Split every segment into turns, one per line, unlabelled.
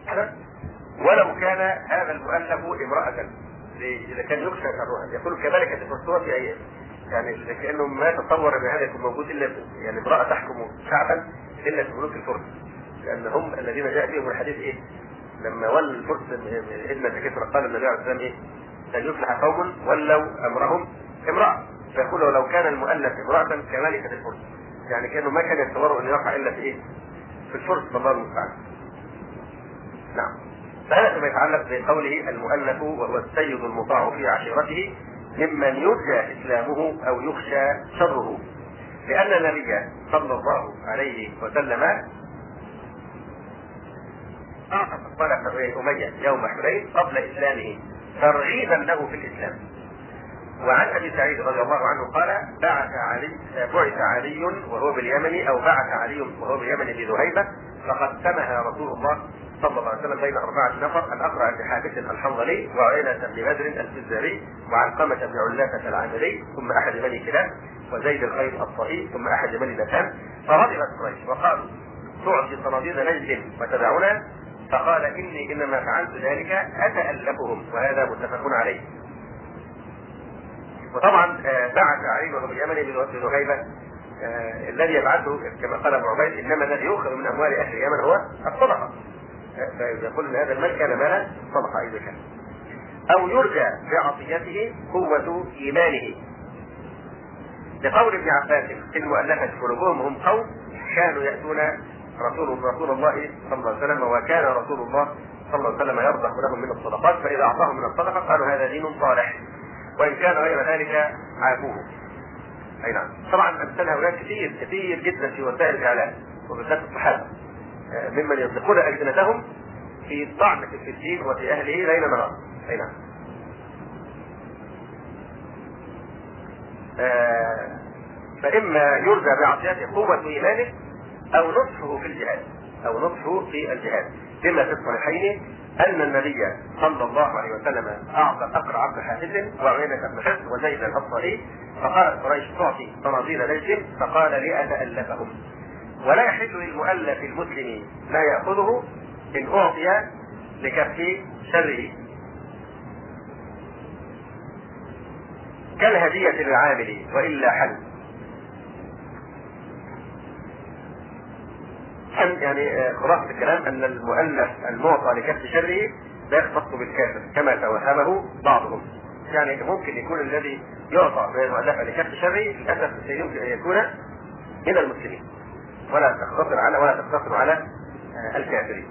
ولو كان هذا المؤلف امرأة إذا كان يخشى شرها. يقول كذلك الفرسوة في أيام، يعني كأنه ما تصور أن هذا يكون موجود إلا يعني امرأة تحكم شعبا إلا في ملوك الفرس، لأن هم الذين جاء بهم الحديث إيه؟ لما ولى الفرس ابنة كسرى قال النبي عليه الصلاة والسلام إيه؟ لن يفلح قوم ولوا أمرهم امرأة. فيقول لو كان المؤلف امرأة كملكة الفرس، يعني كأنه ما كان يتصور أن يقع إلا في إيه؟ في الفرس، الله المستعان. نعم. فهذا فيما يتعلق بقوله المؤلف وهو السيد المطاع في عشيرته ممن يرجى اسلامه او يخشى شره، لان النبي صلى الله عليه وسلم اعتق طلق اميه يوم حنين قبل اسلامه ترغيبا له في الاسلام. وعن ابي سعيد رضي الله عنه قال بعث علي وهو باليمن، او بعث علي وهو باليمن بذهيبه فقسمها رسول الله صلى الله عليه وسلم بين 4 نفر: الأقرع بن حابس الحنظلي، وعيينة بن بدر الفزاري، وعلقمة بن علافة العامري، ثم أحد بني كلاب، وزيد الخير الطائي، ثم أحد بني نتان. فرغبت قريش وقالوا: تعطي صناديد نجد وتدعنا؟ فقال: إني إنما فعلت ذلك أتألفهم، وهذا متفق عليه. وطبعا بعث علي وهو باليمن بذهيبة، الذي يبعثه كما قال ابن عبيد انما الذي يؤخذ من اموال اهل اليمن هو الصدقه، فيقول ان هذا المال كان مالا صدقه اذا كان. او يرجى بعطيته قوه ايمانه، لقول ابن عباس: المؤلفه قلوبهم هم قوم كانوا ياتون رسول الله صلى الله عليه وسلم، وكان رسول الله صلى الله عليه وسلم يرضخ لهم من الصدقات، فاذا اعطاهم من الصدقه قالوا هذا دين صالح، وان كان غير ذلك عافوه. اي نعم. طبعا امثال هؤلاء كثير جدا في وسائل الاعلام وبالذات الصحابه، ممن يطلقون السنتهم في الطعن في الدين وفي اهله ليل نهار. اي نعم. فاما يرجى بعطيته قوه ايمانه او نصحه في الجهاد، بما في الصحيحين ان النبي صلى الله عليه وسلم اعطى الاقرع بن حابس وعيينة بن حصن وزيد الانصاري، فقالت قريش: تعطي صناديد ليس، فقال: لأتألفهم. ولا يحل للمؤلف المسلم ما يأخذه إن أعطي لكف شره، كالهدية للعامل وإلا حل. يعني خلاصة الكلام أن المؤلف المعطى لكف شره لا يختص بالكافر كما توهمه بعضهم. يعني ممكن يكون الذي يعطى من المؤلفة لكف شره للأسف يمكن أن يكون من المسلمين، ولا تقتصر على الكافرين.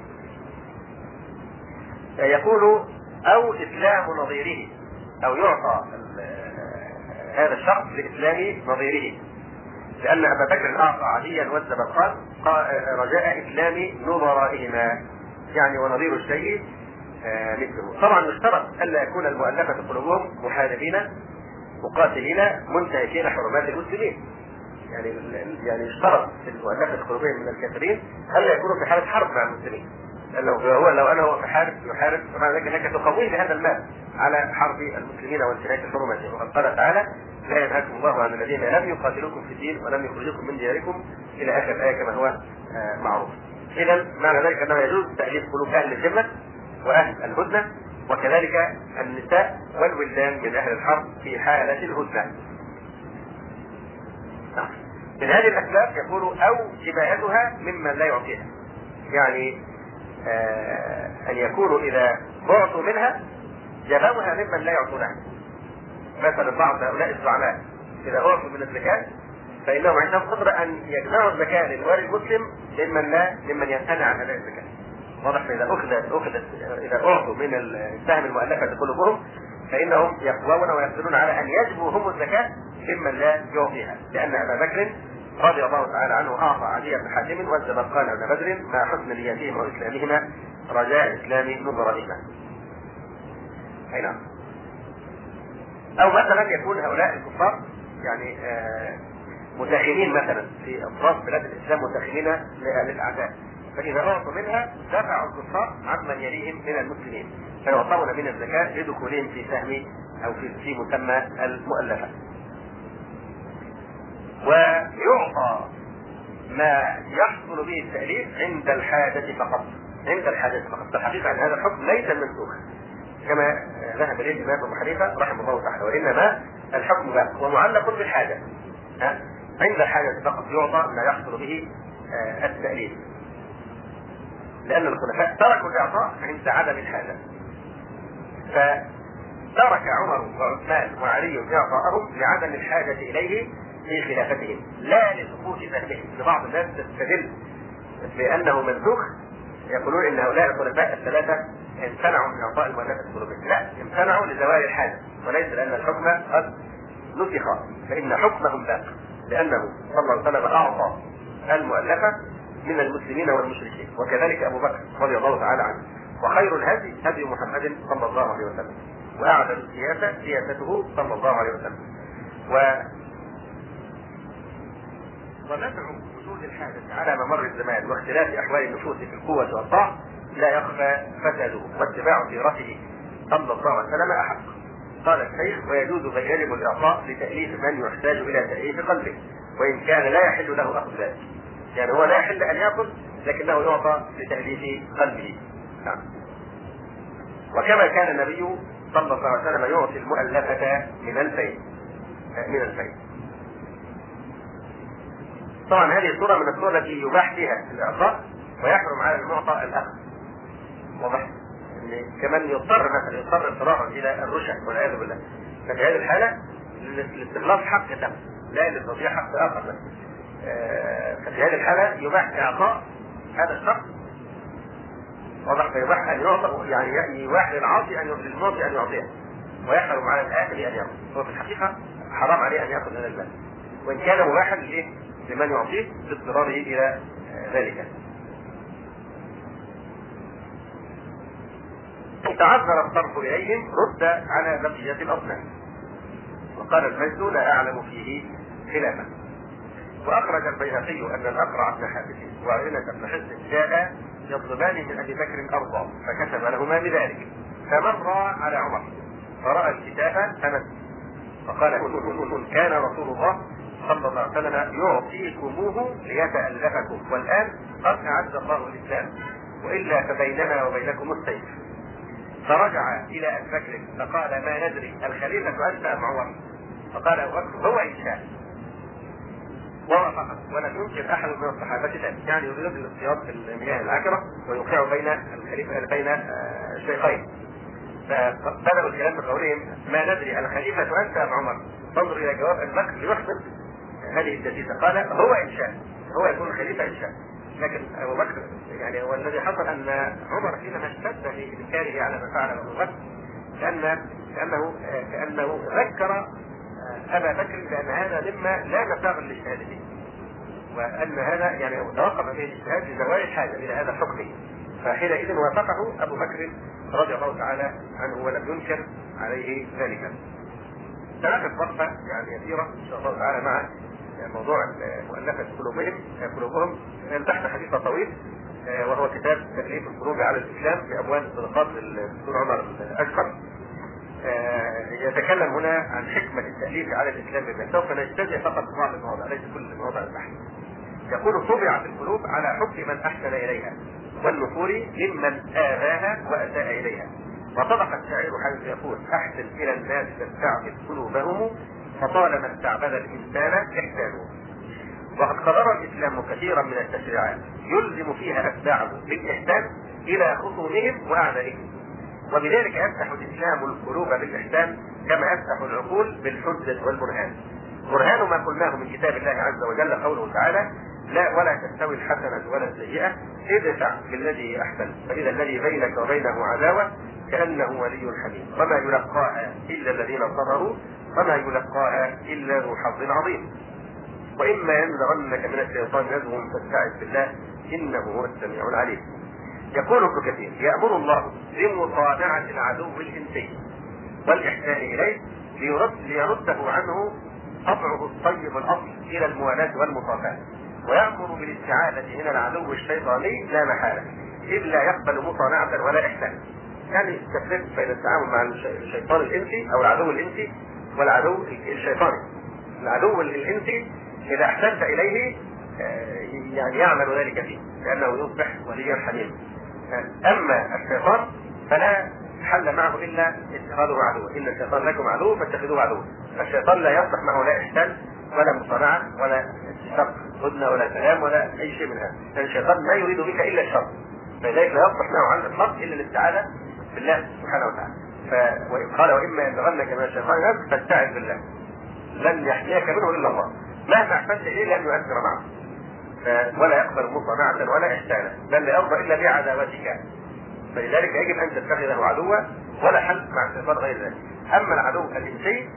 يقول: أو إسلام نظيره، أو يعطى هذا الشخص لإسلام نظيره، لأن أبا بكر أعطى عليا والزبرقان رجاء إسلام نظرائهما، يعني ونظير الشيء مثله. طبعا يشترط ألا يكون المؤلفة قلوبهم محاربين مقاتلين منتهكين حرمات المسلمين، يعني يشترط في المؤلفة قلوبهم من الكافرين ألا يكونوا في حالة حرب مع المسلمين، لو أنا في يحارب فمعنى ذلك أنك تقويه بهذا المال على حرب المسلمين وانتهاك حرماتهم. وقد قال تعالى: لا ينهاكم الله عن الذين لم يقاتلوكم في الدين ولم يخرجوكم من دياركم إلى آخر الآية كما هو معروف. إذا معنى ذلك أنه يجوز تأليف قلوب أهل الذمة وأهل الهدنة، وكذلك النساء والولدان من أهل الحرب في حالة الهدنة. من هذه الأسباب يقول: أو جبايتها ممن لا يعطيها، يعني أن يكونوا إذا أعطوا منها جباوها ممن لا يعطونها. مثلا بعض هؤلاء الزعماء إذا أعطوا من الزكاة فإنهم عندهم قدرة أن يجمعوا الزكاة للوالي المسلم ممن يمتنع عن أداء الزكاة. واضح؟ إذا أعطوا من السهم المؤلفة قلوبهم فإنهم يقوون ويقدرون على أن يجبوا هم الزكاة ممن لا يعطيها، لأن أبا بكر رضي الله تعالى عنه أعطى علي بن حاتم والزبرقان بن بدر مع حسن نيتهم وإسلامهما رجاء إسلام نظرائهما. أي نعم. أو مثلا يكون هؤلاء الكفار يعني متخمين مثلا في أطراف بلاد الإسلام، متخمين للأعداء، فإذا أعطوا منها دفعوا الكفار عمن يليهم من المسلمين فيعطون من الزكاة لدخولهم في سهم أو في مسمى المؤلفة. ويعطى ما يحصل به التأليف عند الحاجة فقط، عند الحادث فقط. الحقيقة أن هذا الحكم ليس منسوخا كما ذهب إليه الإمام أبو حنيفة رحمه الله تعالى، وإنما الحكم باق ومعلق بالحاجة. عند الحاجة فقط يعطى ما يحصل به التأليف، لأن الخلفاء تركوا الإعطاء عند عدم الحاجة. فترك عمر وعثمان وعلي إعطاءهم لعدم الحاجة إليه في خلافتهم، لا لسقوط فهمهم. لبعض الناس تستدل بأنه منسوخ، يقولون إن هؤلاء الخلفاء الثلاثة امتنعوا من إعطاء المؤلفة قلوبهم. لا، امتنعوا لزوال الحاجة، وليس لأن الحكم قد نسخ، فإن حكمهم باق، لأنه صلى الله عليه وسلم أعطى المؤلفة من المسلمين والمشركين، وكذلك أبو بكر رضي الله تعالى عنه. وخير الهدي هدي محمد صلى الله عليه وسلم، وأعدل السياسة سياسته صلى الله عليه وسلم. ونفع وجود الحاجة على ممر الزمان واختلاف أحوال النفوس في القوة والضعف لا يخفى فساده، واتباع سيرته صلى الله عليه وسلم أحق. قال الشيخ: ويجوز بل يجب الإعطاء لتأليف من يحتاج إلى تأليف قلبه، وإن كان لا يحل له أخذ ذلك. يعني هو لا يحل أن يأخذ، لكنه يعطى لتأليف قلبه. وكما كان النبي صلى الله عليه وسلم يعطي المؤلفة من الفيء. طبعا هذه صورة من الصور التي يباح فيها الإعطاء ويحرم على المعطى الأخذ. واضح؟ كمان يضطر اضطرارا إلى الرشد والعياذ بالله. ففي هذه الحالة لاستخلاص حق له، لا لتضييع حق آخر له. ففي هذه الحالة يباح إعطاء هذا الشخص. واضح؟ فيباح أن يعطى، يعني يباح للعاطي للمعطي أن يعطيه، ويحرم على الآخر أن يأخذ. هو في الحقيقة حرام عليه أن يأخذ من المال، وإن كان مباحا لمن يعطيه باضطراره إلى ذلك. تعذر الصرف إليهم رد على بقية الأصناف. وقال المجد: لا أعلم فيه خلافا. وأخرج البيهقي أن الأقرع بن حابس وعينة بن حصن جاء يطلبان من أبي بكر أرضا، فكتب لهما بذلك، فمر على عمر فرأى الكتاب فمس، فقال: كان رسول الله صلى الله عليه وسلم يعطيكموه ليتألفكم، والآن قد أعز الله الإسلام، وإلا فبيننا وبينكم السيف. فرجع إلى أبي بكر فقال: ما ندري الخليفة أنت أم عمر؟ فقال أبو بكر: هو إن شاء. ووافق، ولم ينكر أحد من الصحابة ذلك، يعني يريد الاصطياد في المياه العكرة ويوقع بين الخليفة بين الشيخين. فبدأوا الكلام بقولهم: ما ندري الخليفة أنت أم عمر؟ فانظر إلى جواب أبي بكر ليحسن هذه الدسيسة. قال: هو إن شاء، هو يكون الخليفة إن شاء. لكن أبو بكر يعني هو الذي حصل أن عمر حينما اشتد في إنكاره على ما فعل أبو بكر كأنه ذكر أبا بكر بأن هذا مما لا مساغ للاجتهاد فيه، وأن هذا يعني توقف فيه الاجتهاد لزوال الحاجة إلى هذا الحكم. فحينئذ وافقه أبو بكر رضي الله تعالى عنه ولم ينكر عليه ذلك. ثلاثة وقفة يعني يسيرة إن شاء الله تعالى مع موضوع مؤلفة قلوبهم تحت حديث طويل، وهو كتاب تأليف الخروج على الإسلام في أبواب الصدقات للدكتور عمر الأشقر. يتكلم هنا عن حكمة التأليف على الإسلام بالله. سوف نجتزئ فقط بعض المواضع، ليس كل مواضع البحث. يقول: طبعت القلوب على حب من أحسن إليها، والنفور ممن آذاها وأساء إليها. وطبق الشاعر حيث يقول: أحسن إلى الناس تستعبد قلوبهم، فطالما استعبد الإنسان إحسانه. وقد قرر الإسلام كثيرا من التشريعات يلزم فيها أتباعه بالإحسان إلى خصومهم وأعدائهم، وبذلك يفتح الإسلام القلوب بالإحسان كما يفتح العقول بالحجة والبرهان. برهان ما قلناه من كتاب الله عز وجل قوله تعالى: لا ولا تستوي الحسنة ولا السيئة ادفع بالذي أحسن، فإذا الذي بينك وبينه عداوة كأنه ولي حميم، وما يلقاها إلا الذين صبروا وما يلقاها إلا ذو حظ عظيم. وإما ينزغنك من الشيطان نزغ فاستعذ بالله إنه هو السميع العليم. يقول ابن كثير: يأمر الله بمصانعة العدو الإنسي والإحسان إليه ليرده عنه طبعه الطيب الأصل إلى الموالاة والمصافاة، ويأمر بالاستعاذة من العدو الشيطاني لا محالة، إذ لا يقبل مصانعة ولا إحسان. يعني تفرق بين التعامل مع الشيطان الإنسي أو العدو الإنسي والعدو الشيطاني. العدو الإنسي إذا أحسنت إليه يعني يعمل ذلك فيه، لأنه يصبح وليا حميما. اما الشيطان فلا حل معه الا اتخاذه عدوا، ان الشيطان لكم عدو فاتخذوه عدوا. الشيطان لا يصلح معه لا احسان ولا مصانعه ولا اتفاق هدنه ولا كلام ولا اي شيء من هذا، لان الشيطان ما يريد بك الا الشر، فلذلك لا يصلح معه على الاطلاق الا الاستعاذه بالله سبحانه وتعالى. قال واما ينزغنك من الشيطان نزغ فاستعذ بالله لن يحميك منه الا الله، مهما احسنت اليه لن يؤثر معه، ولا يقبل مصانعه ولا احسانا، بل لا يرضى الا بعداوتك، فلذلك يجب ان تتخذه عدوا ولا حل مع الشيطان غير ذلك. اما العدو الانسي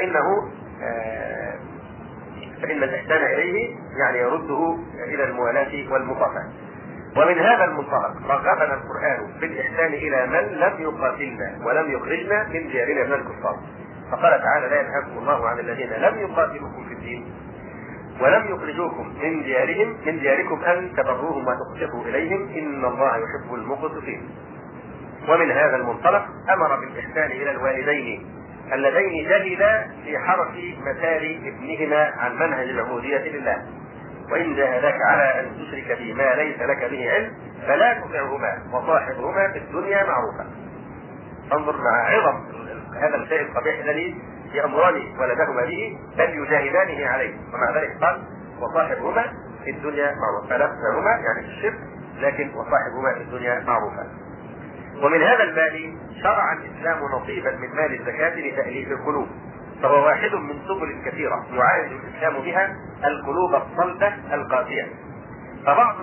فان الاحسان اليه يعني يرده الى الموالاه والمصافحه. ومن هذا المنطلق رغبنا القرآن في الإحسان إلى من لم يقاتلنا ولم يخرجنا من ديارنا من الكفار، فقال تعالى: لا ينهاكم الله عن الذين لم يقاتلوكم في الدين ولم يخرجوكم من دياركم أن تبروهم وتقسطوا إليهم إن الله يحب المقسطين. ومن هذا المنطلق أمر بالإحسان إلى الوالدين اللذين جهدا في حرف مثال ابنهما عن منهج العبودية لله، وإن جاهداك على أن تشرك بي ما ليس لك به علم فلا تطعهما وصاحبهما في الدنيا معروفا. انظر مع عظم هذا الشيء القبيح الذي يأمران ولدهما به بل يجاهدانه عليه، ومع ذلك قال: وصاحبهما في الدنيا معروفا، فلا تطعهما يعني في الشرك، لكن وصاحبهما في الدنيا معروفا. ومن هذا المال شرع الإسلام نصيبا من مال الزكاة لتأليف القلوب، فهو واحد من سبل كثيرة يعالج الإسلام بها القلوب الصلبة القاسية. فبعض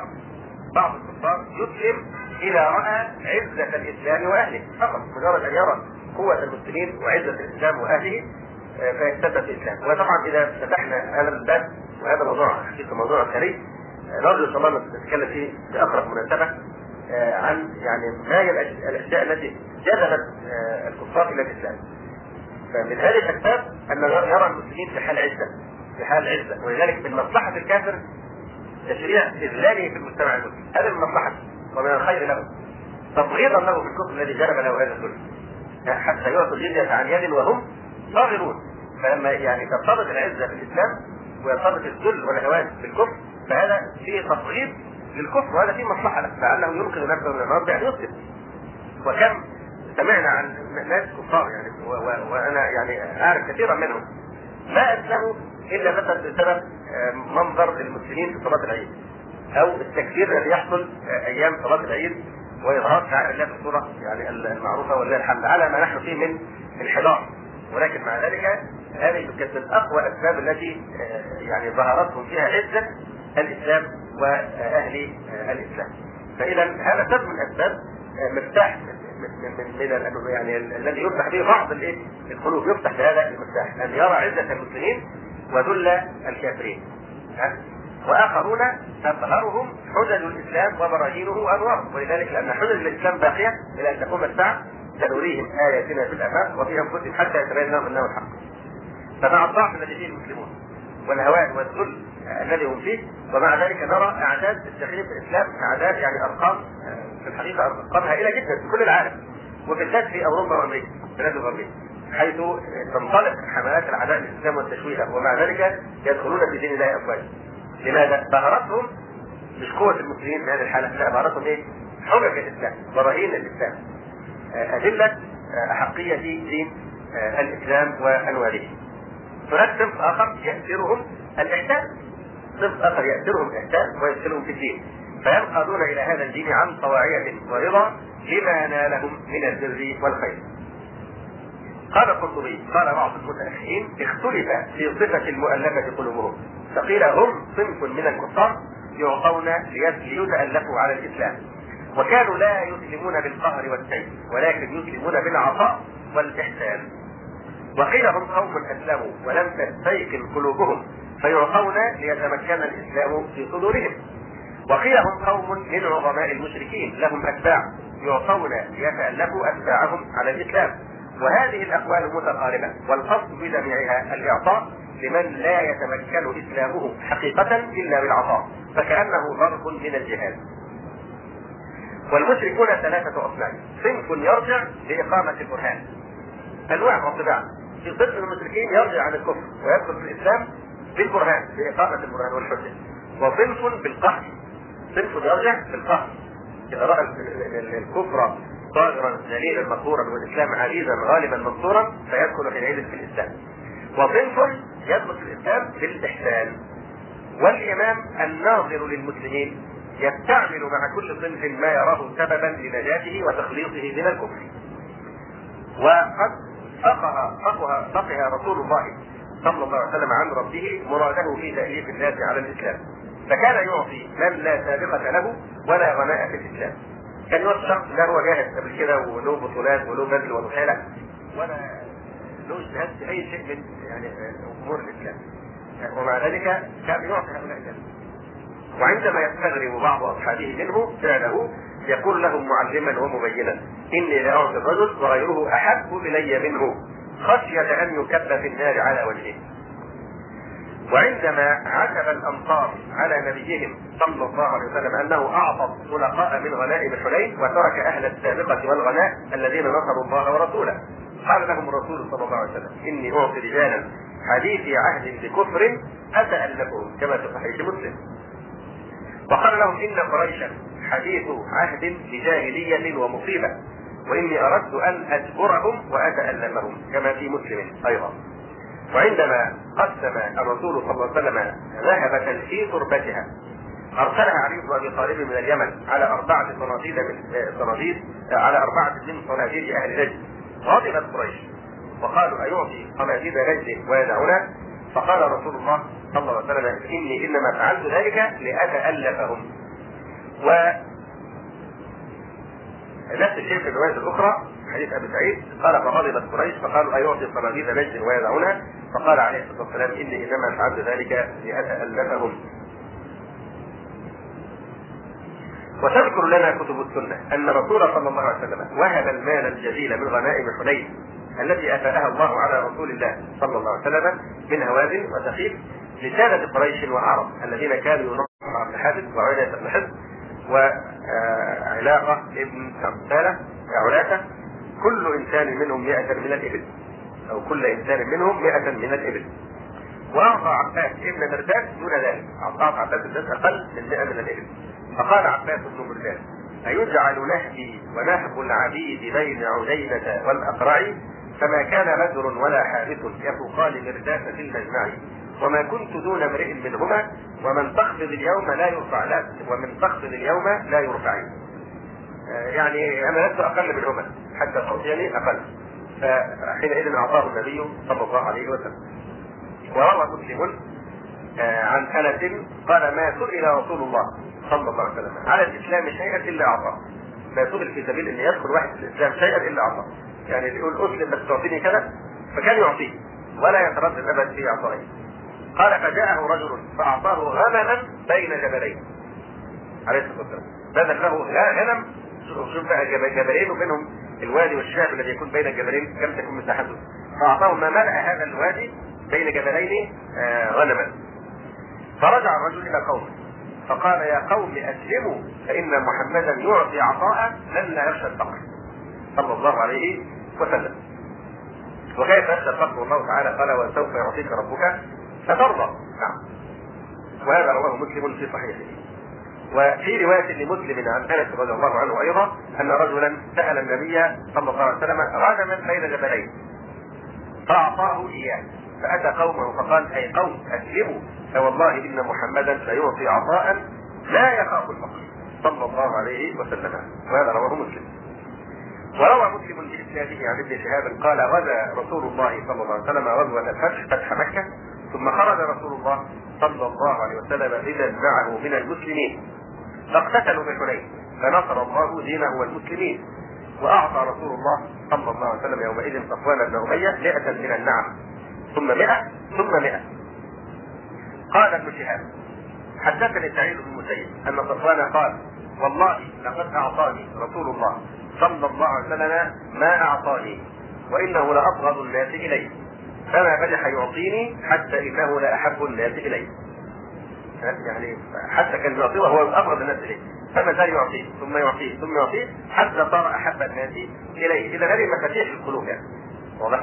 الكفار يسلم إذا رأى عزة الإسلام وأهله فقط، مجرد أن يرى قوة المسلمين وعزة الإسلام وأهله فيستبدل الإسلام. وطبعا إذا فتحنا هذا الباب وهذا موضوع حقيقة موضوع كريم نرجو إن شاء الله نتكلم فيه بأقرب مناسبة عن يعني ما هي الأشياء التي جذبت الكفار إلى الإسلام. فمن هذه الأسباب أن يرى المسلمين في حال عزة، ولذلك من مصلحة الكافر تشريع إذلاله في المجتمع المسلم، هذا من مصلحته ومن الخير له، تبغيضا له في الكفر الذي جلب له هذا الذل، حتى يعطوا الجزية عن يد وهم صاغرون. فلما يعني ترتبط العزة في الإسلام ويرتبط الذل والهوان في الكفر فهذا فيه تبغيض للكفر، وهذا فيه مصلحة له، لأنه ينقذ نفسه من النار بأن يسلم. وكم سمعنا عن ناس كفار يعني وانا يعني اعرف كثيرا منهم ما اسلموا الا مثلا بسبب منظر المسلمين في صلاه العيد او التكفير الذي يحصل ايام صلاه العيد واظهار شعائر الله بالصوره يعني المعروفه ولله الحمد على ما نحن فيه من انحدار. ولكن مع ذلك هذه كانت من اقوى الاسباب التي يعني ظهرتهم فيها عزه الاسلام واهل الاسلام. فاذا هذا سبب من اسباب مفتاح من يعني الذي يفتح به بعض القلوب، يفتح بهذا المفتاح ان يرى عزة المسلمين وذل الكافرين. واخرون تظهرهم حجج الاسلام وبراهينه وانواره، ولذلك لان حجج الاسلام باقيه الى ان تقوم الساعه سنريهم اياتنا في الافاق وفي انفسهم حتى يتبين لهم انه الحق. فمع الضعف الذي فيه المسلمون والهوان والذل الذي هم فيه، ومع ذلك نرى اعداد الداخلين في الاسلام اعداد يعني ارقام في الحقيقه ارقام هائله جدا في كل العالم، وبالذات في اوروبا وامريكا البلاد الغربيه، حيث تنطلق حملات العداء للاسلام والتشويه، ومع ذلك يدخلون في دين الله افواجا. لماذا؟ ظهرتهم مش قوه المسلمين في هذه الحاله، لا ظهرتهم ايه؟ حجج الاسلام، براهين الاسلام، ادله احقيه دين الاسلام وانواله. هناك صنف اخر يأثرهم الاحسان، صنف اخر يأثرهم الاحسان ويدخلهم في الدين، فينقادون الى هذا الدين عن طواعية ورضا لما نالهم من البر والخير. قال القرطبي: قال بعض المتأخرين اختلف في صفة المؤلفة قلوبهم، فقيل هم صنف من الكفار يعطون ليتألفوا على الإسلام، وكانوا لا يسلمون بالقهر والسيف ولكن يسلمون بالعطاء والإحسان. وقيل هم قوم أسلموا ولم تستيقن قلوبهم فيعطون ليتمكن الإسلام في صدورهم. وقيل هم قوم من عظماء المشركين لهم أتباع يعطون ليتألفوا أتباعهم على الإسلام. وهذه الأقوال متقاربة، والقصد بجميعها الإعطاء لمن لا يتمكن إسلامه حقيقة إلا بالعطاء، فكأنه ضرب من الجهاد. والمشركون ثلاثة أصناف: صنف يرجع لإقامة البرهان، أنواع وطباع. في صنف المشركين يرجع عن الكفر ويدخل في الإسلام بالبرهان، بإقامة البرهان والحجة. وصنف بالقهر، صنف يرجع بالقهر اذا راى الكفر ظاهرا ذليلا مقهورا والاسلام عزيزا غالبا منصورا فيدخل حينئذ في الاسلام. وصنف يدخل في الاسلام بالاحسان. والامام الناظر للمسلمين يستعمل مع كل صنف ما يراه سببا لنجاته وتخليصه من الكفر. وقد فقه رسول الله صلى الله عليه وسلم عن ربه مراده في تأليف الناس على الاسلام، فكان يعطي من لا سابقة له ولا غناء في الاسلام. كان يعطي شخص لا هو جاهز قبل كده وله بطولات وله بذل ومحالة ولا له اجتهاد في اي شيء من يعني امور الاسلام، ومع ذلك كان يعطي هؤلاء الناس. وعندما يستغرب بعض اصحابه منه فعله يقول لهم معلما ومبينا: اني لاعطي الرجل وغيره احب الي منه خشيه ان يكب في النار على وجهه. وعندما عتب الانصار على نبيهم صلى الله عليه وسلم انه اعطى الطلقاء من غنائم حنين وترك اهل السابقه والغناء الذين نصروا الله ورسوله، قال لهم الرسول صلى الله عليه وسلم: اني اعطي رجالا حديث عهد بكفر اتالفهم، كما في صحيح مسلم. وقال لهم: ان قريشا حديث عهد بجاهليه ومصيبه، واني اردت ان اجبرهم واتالفهم، كما في مسلم ايضا. وعندما قسم الرسول صلى الله عليه وسلم ذهبة في تربتها ارسلها علي بن ابي طالب من اليمن على 4 من صناديد اهل نجد. غضبت قريش وقالوا: ايعطي صناديد نجد ويدعونا؟ فقال رسول الله صلى الله عليه وسلم: اني انما فعلت ذلك لاتالفهم. ونفس الشيء في الروايه الاخرى حديث ابي سعيد قال: فغضبت قريش فقالوا: ايعطي صناديد نجد ويدعونا؟ فقال عليه الصلاه والسلام: اني انما فعلت ذلك لاتالفهم. وتذكر لنا كتب السنه ان الرسول صلى الله عليه وسلم وهب المال الجزيل من غنائم حنين التي افاءها الله على رسول الله صلى الله عليه وسلم من هوازن وثقيف لسادة قريش وعرب الذين كانوا ينصرون عبد الحارث وعيينة بن حزن وعلاقة ابن علاقة، كل انسان منهم 100 من الابل، او كل انسان منهم 100 من الابل. واعطى عباس ابن مرداس دون ذلك، اعطى عباس بن اقل من 100 من الابل. فقال عباس بن مرداس: ايجعل نهبي ونهب العبيد بين عجينة والاقرع؟ فما كان بدر ولا حارث يفوقان مرداس في المجمع، وما كنت دون امرئ منهما، ومن تخفض اليوم لا يرفع لا يرفعين. يعني انا لست اقل منهما حتى صوتيني اقل. فحينئذ اعطاه النبي صلى الله عليه وسلم. وروى مسلم عن انس قال: ما سئل رسول الله صلى الله عليه وسلم على الاسلام شيئا الا اعطاه. ما سئل في سبيل ان يدخل واحد في الاسلام شيئا الا اعطاه. يعني يقول اسلم بس تعطيني كذا، فكان يعطيه ولا يتردد ابدا في اعطائه. قال: فجاءه رجل فاعطاه غنما بين جبلين عليه الصلاه والسلام، بدل له غنم. شوف بقى جبلين وبينهم الوادي والشعب الذي يكون بين الجبلين كم تكون مساحته، فاعطاه ما ملأ هذا الوادي بين جبلين غنما. فرجع الرجل الى قومه فقال: يا قوم اسلموا فان محمدا يعطي عطاء من لا يخشى الفقر صلى الله عليه وسلم. وكيف يخشى الفقر؟ والله تعالى قال: وسوف يعطيك ربك فترضى. نعم. وهذا رواه مسلم في صحيحه. وفي روايه لمسلم عن انس رضي الله عنه ايضا ان رجلا سال النبي صلى الله عليه وسلم غنما بين جبلين فاعطاه اياه، فاتى قومه فقال: اي قوم اسلموا فوالله ان محمدا سيعطي عطاء لا يخاف الفقر صلى الله عليه وسلم. وهذا رواه مسلم. وروى مسلم باسناده عن ابن شهاب قال: غزا رسول الله صلى الله عليه وسلم غزوه الفتح فتح مكه، ثم خرج رسول الله صلى الله عليه وسلم بمن معه من المسلمين فاقتتلوا بحنين فنصر الله دينه والمسلمين. واعطى رسول الله صلى الله عليه وسلم يومئذ صفوان بن اميه 100 من النعم ثم 100 ثم 100. قال ابن شهاب: حدثني سعيد بن المسيب ان صفوان قال: والله لقد اعطاني رسول الله صلى الله عليه وسلم ما اعطاني، وانه لابغض الناس اليه، فما بدح يعطيني حتى انه لاحب الناس اليه. يعني حتى كان يعطيه وهو ابغض الناس اليه، فما زال يعطيه ثم يعطيه ثم يعطيه حتى صار احب الناس اليه. اذا هذه مفاتيح القلوب يعني. واضح؟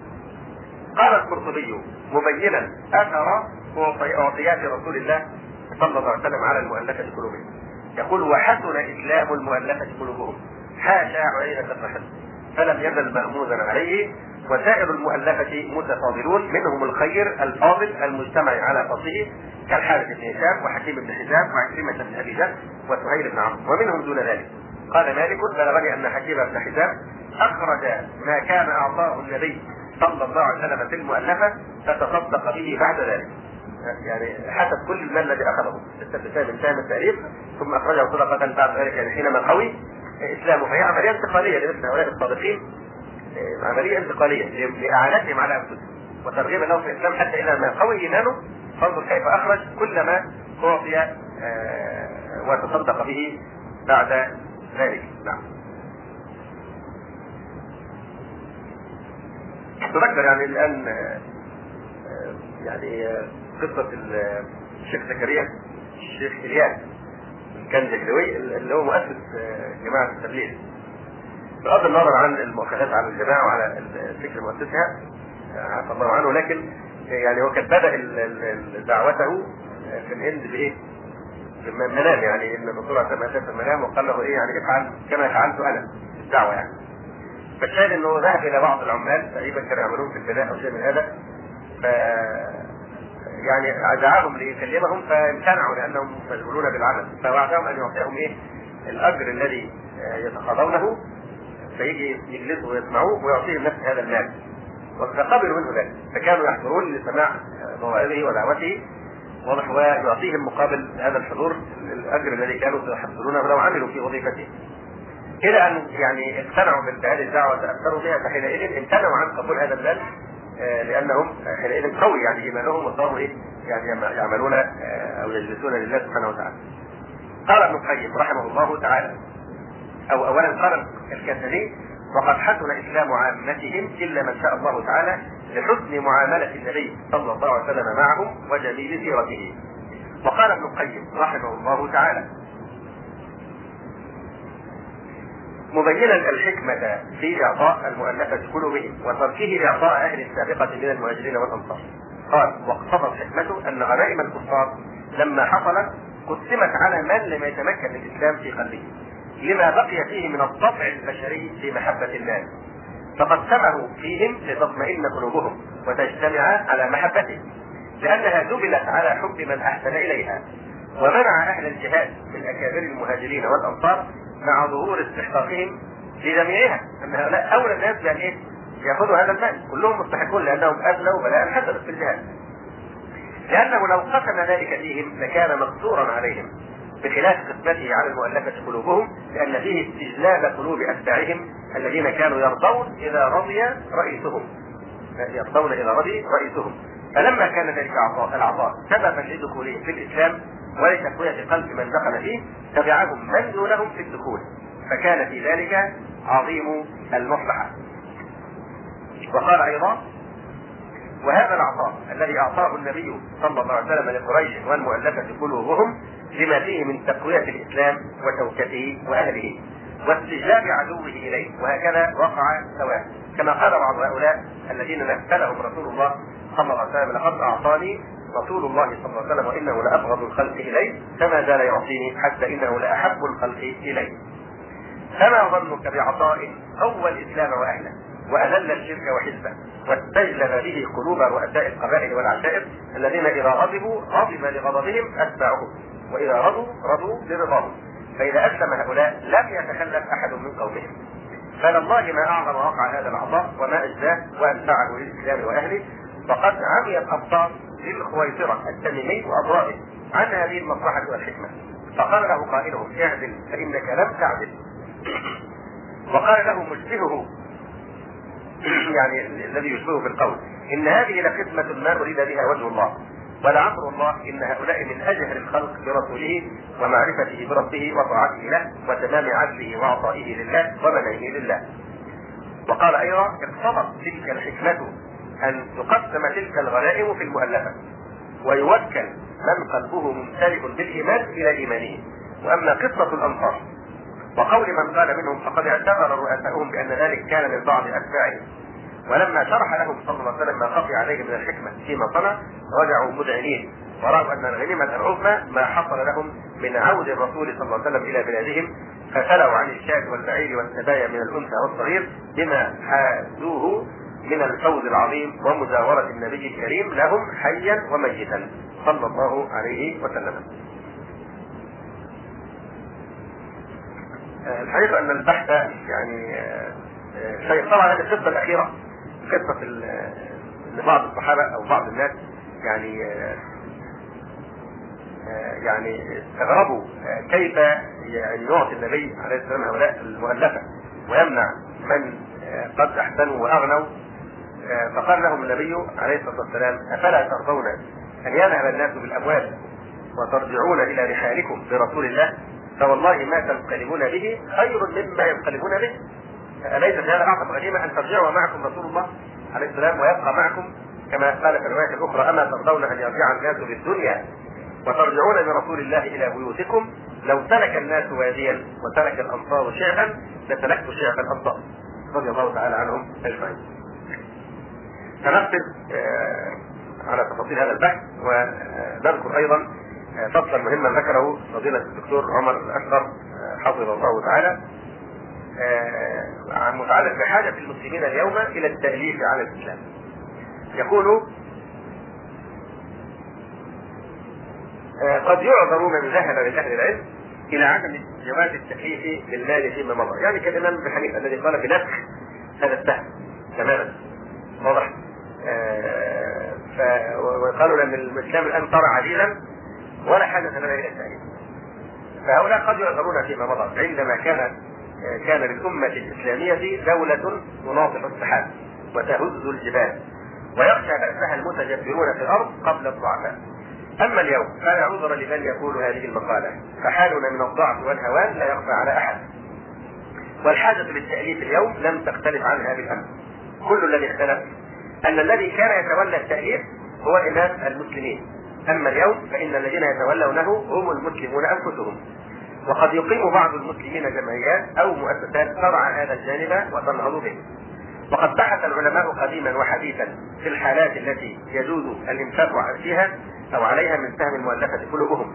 قال القرطبي مبينا اثر اعطيات رسول الله صلى الله عليه وسلم على المؤلفة قلوبهم. يقول وحسن إسلام المؤلفة قلوبهم حاشا عينة الرحم فلم يزل مأموزا عليه، وسائر المؤلفة متفاضلون، منهم الخير الفاضل المجتمع على فضله كالحارث بن هشام وحكيم بن حزام وعكرمة بن أبي جهل وسهيل بن عمرو، ومنهم دون ذلك. قال مالك بلغني أن حكيم بن حزام أخرج ما كان أعطاه النبي صلى الله عليه وسلم في المؤلفة فتصدق به بعد ذلك، يعني حسب كل المال الذي أخذه من سهم التأليف ثم أخرجه صدقة بعد ذلك، يعني حينما قوي إسلامه. فهي عملية انتقالية لمثل هؤلاء الصادقين، عملية انتقالية لإعانتهم على أنفسهم وترغيبا لهم في الإسلام حتى إلى ما قوي إيمانه. فانظر كيف أخرج كل ما أعطي وتصدق به بعد ذلك. نعم. تذكر يعني الآن يعني قصة الشيخ زكريا الشيخ إلياس كان زكريوي اللي هو مؤسس جماعة التبليغ، بغض النظر عن المؤاخذات على الجماعة وعلى الفكر مؤسسها عفى الله عنه، لكن يعني هو كان بدأ دعوته في الهند بإيه؟ بالمنام، يعني ان الرسول عليه الصلاه والسلام شاف المنام وقال له ايه يعني افعل كما فعلت انا في الدعوه يعني. فالشاهد انه ذهب الى بعض العمال تقريبا كانوا يعملون في البناء او شيء من هذا، ف يعني دعاهم ليكلمهم فامتنعوا لانهم مشغولون بالعمل، فوعدهم ان يعطيهم ايه؟ الاجر الذي يتقاضونه، فيجي يجلسوا ويسمعوه ويعطيهم نفس هذا المال، فقبلوا منه ذلك، فكانوا يحضرون لسماع مواعظه ودعوته واضح، ويعطيهم مقابل هذا الحضور الاجر الذي كانوا يحصلونه لو عملوا في وظيفتهم، الى ان يعني اقتنعوا بهذه الدعوه وتاثروا بها، فحينئذ امتنعوا عن قبول هذا المال لانهم حينئذ قوي يعني ايمانهم وصاروا ايه؟ يعني يعملون او يجلسون لله سبحانه وتعالى. قال ابن القيم رحمه الله تعالى، او اولا قال الكثيرين وقد حسن اسلام عامتهم الا من شاء الله تعالى لحسن معامله النبي صلى الله عليه وسلم معهم وجميل سيرته. وقال ابن القيم رحمه الله تعالى مبينا الحكمة في إعطاء المؤلفة قلوبهم وتركه إعطاء أهل السابقة من المهاجرين والأنصار، قال واقتضت حكمته أن غنائم الكفار لما حصلت قسمت على من لم يتمكن الإسلام في قلبه لما بقي فيه من الطبع البشري في محبة المال، فقسمه فيهم لتطمئن قلوبهم وتجتمع على محبته، لأنها جبلت على حب من أحسن إليها، ومنع أهل الجهاد من أكابر المهاجرين والأنصار مع ظهور استحقاقهم لجميعها، أن هؤلاء أولى الناس بأن إيه؟ يأخذوا هذا المال، كلهم مستحقون لأنهم أبلوا بلاء حسنت في الجهاد، لأنه لو قسم ذلك فيهم لكان مقصورا عليهم، بخلاف قسمته على المؤلفة قلوبهم، لأن فيه استجلاب قلوب أتباعهم الذين كانوا يرضون إذا رضي رئيسهم، فلما كان ذلك العطاء سببا لدخولهم في الإسلام ولتقوية قلب من دخل فيه تبعهم من دونهم في الدخول، فكان في ذلك عظيم المصلحة. وقال أيضا وهذا العطاء الذي أعطاه النبي صلى الله عليه وسلم لقريش والمؤلفة قلوبهم لما فيه من تقوية الإسلام وشوكته وأهله واستجلاب عدوه إليه، وهكذا وقع سواء، كما قال بعض هؤلاء الذين مثلهم رسول الله صلى الله عليه وسلم لقد أعطاني رسول الله صلى الله عليه وسلم وإنه لأبغض الخلق إليه كما زال يعطيني حتى إنه لأحب الخلق إليه. فما ظنك بعطاء قوى الإسلام وأهله وأذل الشرك وحزبه واستجلب به قلوب رؤساء القبائل والعشائر الذين إذا غضبوا غضب لغضبهم أتباعهم، وإذا رضوا لرضاهم، فإذا أسلم هؤلاء لم يتخلف أحد من قومهم. فلله ما أعظم وقع هذا العطاء وما أجزاه وأنفعه للإسلام وأهله، فقد عمي الأبطال للخويصرة التميمي وأضرائه عن هذه المصلحة والحكمة، فقال له قائلهم اعدل فإنك لم تعدل، وقال له مشبهه يعني الذي يشبهه في القول إن هذه لقسمة ما أريد بها وجه الله، ولعمر الله إن هؤلاء من أجهل الخلق برسوله ومعرفته بربه وطاعته له وتمام عدله وعطائه لله ومنعه لله. وقال أيضا اقتضت تلك الحكمة أن تقسم تلك الغنائم في المؤلفة ويوكل من قلبه ممتلئ بالإيمان إلى إيمانه. وأما قصة الأنصار وقول من قال منهم فقد اعتبر رؤساؤهم بأن ذلك كان من بعض أتباعهم ولما شرح لهم صلى الله عليه وسلم ما خفي عليه من الحكمة فيما صنع رجعوا مذعنين، ورأوا أن الغنيمة العظمى ما حصل لهم من عود الرسول صلى الله عليه وسلم إلى بلادهم، فسلوا عن الشاة والبعير والسبايا من الأنثى والصغير بما حازوه من الفوز العظيم ومزاورة النبي الكريم لهم حيا وميتا صلى الله عليه وسلم. الحقيقة أن البحث يعني شيء. طبعا القصة الأخيرة قصة أن بعض الصحابة أو بعض الناس يعني استغربوا كيف يعني يعطي النبي عليه السلام هؤلاء المؤلفة ويمنع من قد أحسنوا وأغنوا. فقال لهم النبي عليه الصلاة والسلام: أفلا ترضون أن يذهب الناس بالأموال وترجعون إلى رحالكم برسول الله؟ فوالله ما تنقلبون به خير مما ينقلبون به. أليس هذا أعظم غنيمة أن ترجعوا معكم رسول الله عليه السلام ويبقى معكم كما قال في الرواية الأخرى: أما ترضون أن يرجع الناس بالدنيا وترجعون برسول الله إلى بيوتكم؟ لو سلك الناس واديا وسلك الأنصار شعبا لسلكت شعب الأنصار رضي الله تعالى عنهم أجمعين. سنقصد على تفاصيل هذا البحث ونذكر أيضا فصلا مهما ذكره فضيلة الدكتور عمر الأشقر حفظه الله تعالى متعلق بحاجة المسلمين اليوم إلى التأليف على الإسلام. يقول: قد يعذر من ذهب من أهل العلم إلى عدم جواز التأليف بالمال فيما مضى، يعني كالإمام ابن حنيفة الذي قال بنسخ هذا السهم تماما واضح. وقالوا أن الإسلام الآن صار عديلا ولا حاجة لنا إلى التأليف. فهؤلاء قد يعذرون فيما مضى عندما كان للأمة الإسلامية دولة تناطح السحاب وتهز الجبال ويخشى بأسها المتجبرون في الأرض قبل الضعفاء. أما اليوم فلا عذر لمن يقول هذه المقالة، فحالنا من الضعف والهوان لا يخفى على أحد، والحاجة للتأليف اليوم لم تختلف عنها بالأمس. كل الذي اختلف أن الذي كان يتولى التأليف هو الناس المسلمين، أما اليوم فإن الذين يتولونه هم المسلمون أنفسهم. وقد يقيم بعض المسلمين جمعيات أو مؤسسات ترعى هذا الجانب وتنهض به. وقد بحث العلماء قديما وحديثا في الحالات التي يجوز الإنفاق فيها أو عليها من سهم المؤلفة قلوبهم.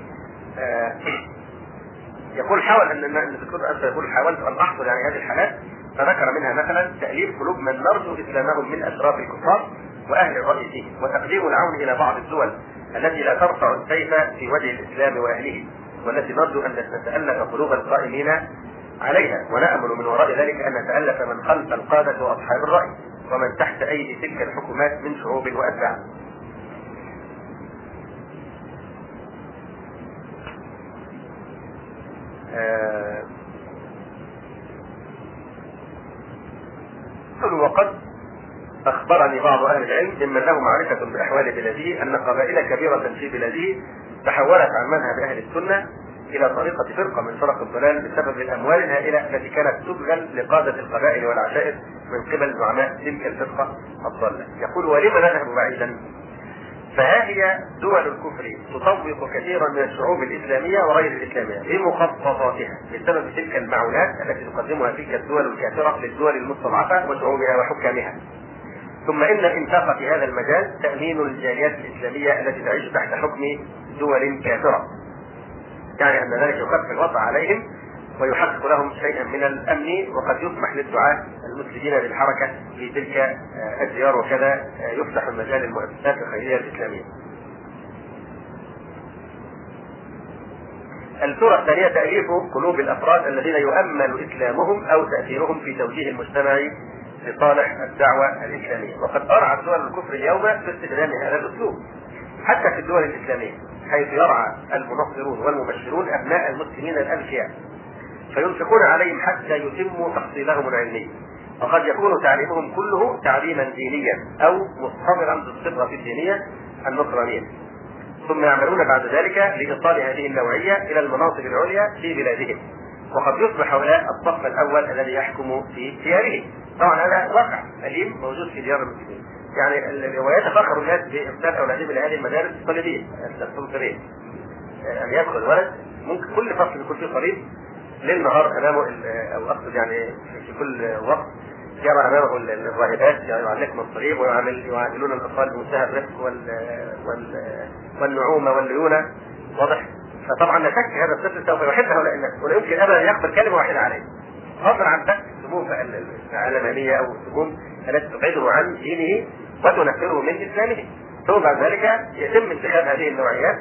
يقول حاول أن الدكتور أنت يقول حاولت أن أحصل يعني هذه الحالات، فذكر منها مثلا تأليف قلوب من نرجو إسلامهم من أشراف الكفار وأهل الرأي فيه، وتقديم العون إلى بعض الدول التي لا ترفع السيف في وجه الإسلام وأهله، والتي نرجو أن نتألف قلوب القائمين عليها، ونأمل من وراء ذلك أن نتألف من خلف القادة وأصحاب الرأي ومن تحت أيدي تلك الحكومات من شعوب وأتباع. وقد أخبرني بعض أهل العلم ممن له معرفة بأحوال بلاده أن قبائل كبيرة في بلاده تحولت عن منهج أهل السنة إلى طريقة فرقة من فرق الضلال بسبب الأموال الهائلة التي كانت تبذل لقادة القبائل والعشائر من قبل زعماء تلك الفرقة الضالة. يقول: ولم نذهب بعيدا؟ فها هي دول الكفر تطوق كثيرا من الشعوب الإسلامية وغير الإسلامية بمخططاتها بسبب تلك المعونات التي تقدمها تلك الدول الكافرة للدول المستضعفة وشعوبها وحكامها. ثم إن الإنفاق في هذا المجال تأمين الجاليات الإسلامية التي تعيش تحت حكم دول كافرة، يعني أن ذلك يخفف الوضع عليهم ويحقق لهم شيئا من الأمن، وقد يسمح للدعاة المسلمين بالحركة في تلك الديار، وكذا يفتح المجال للمؤسسات الخيرية الإسلامية. الصورة الثانية تأليف قلوب الأفراد الذين يؤمل إسلامهم أو تأثيرهم في توجيه المجتمع لصالح الدعوة الإسلامية. وقد أرعى دول الكفر اليوم في استخدام هذا الأسلوب حتى في الدول الإسلامية، حيث يرعى المنصرون والمبشرون أبناء المسلمين الأذكياء فينفقون عليهم حتى يتموا تحصيلهم العلمي، وقد يكون تعليمهم كله تعليما دينيا أو مصطبرا بالصبغة الدينية النصرانية، ثم يعملون بعد ذلك لإيصال هذه النوعية إلى المناصب العليا في بلادهم، وقد يصبح هؤلاء الصف الأول الذي يحكم في دياره. طبعا هذا واقع أليم موجود في ديار المسلمين، يعني ويتفخر الناس بإرسال أولادهم إلى هذه المدارس الصليبية التنصيرية. يعني يدخل ولد ممكن كل فصل يكون فيه صليب ليل نهار أمامه، أو أقصد يعني في كل وقت يرى امامه الراهبات يعلقن الصليب ويعاملون الاطفال بمنتهى الرفق والنعومه والليونه. واضح؟ فطبعا لا شك هذا الطفل سوف يحب هؤلاء الناس ولا يمكن ابدا يقبل كلمه واحده عليه، فضلا عن بس السموم العلمانيه او السموم التي تبعده عن دينه وتنفره من اسلامه. ثم بعد ذلك يتم انتخاب هذه النوعيات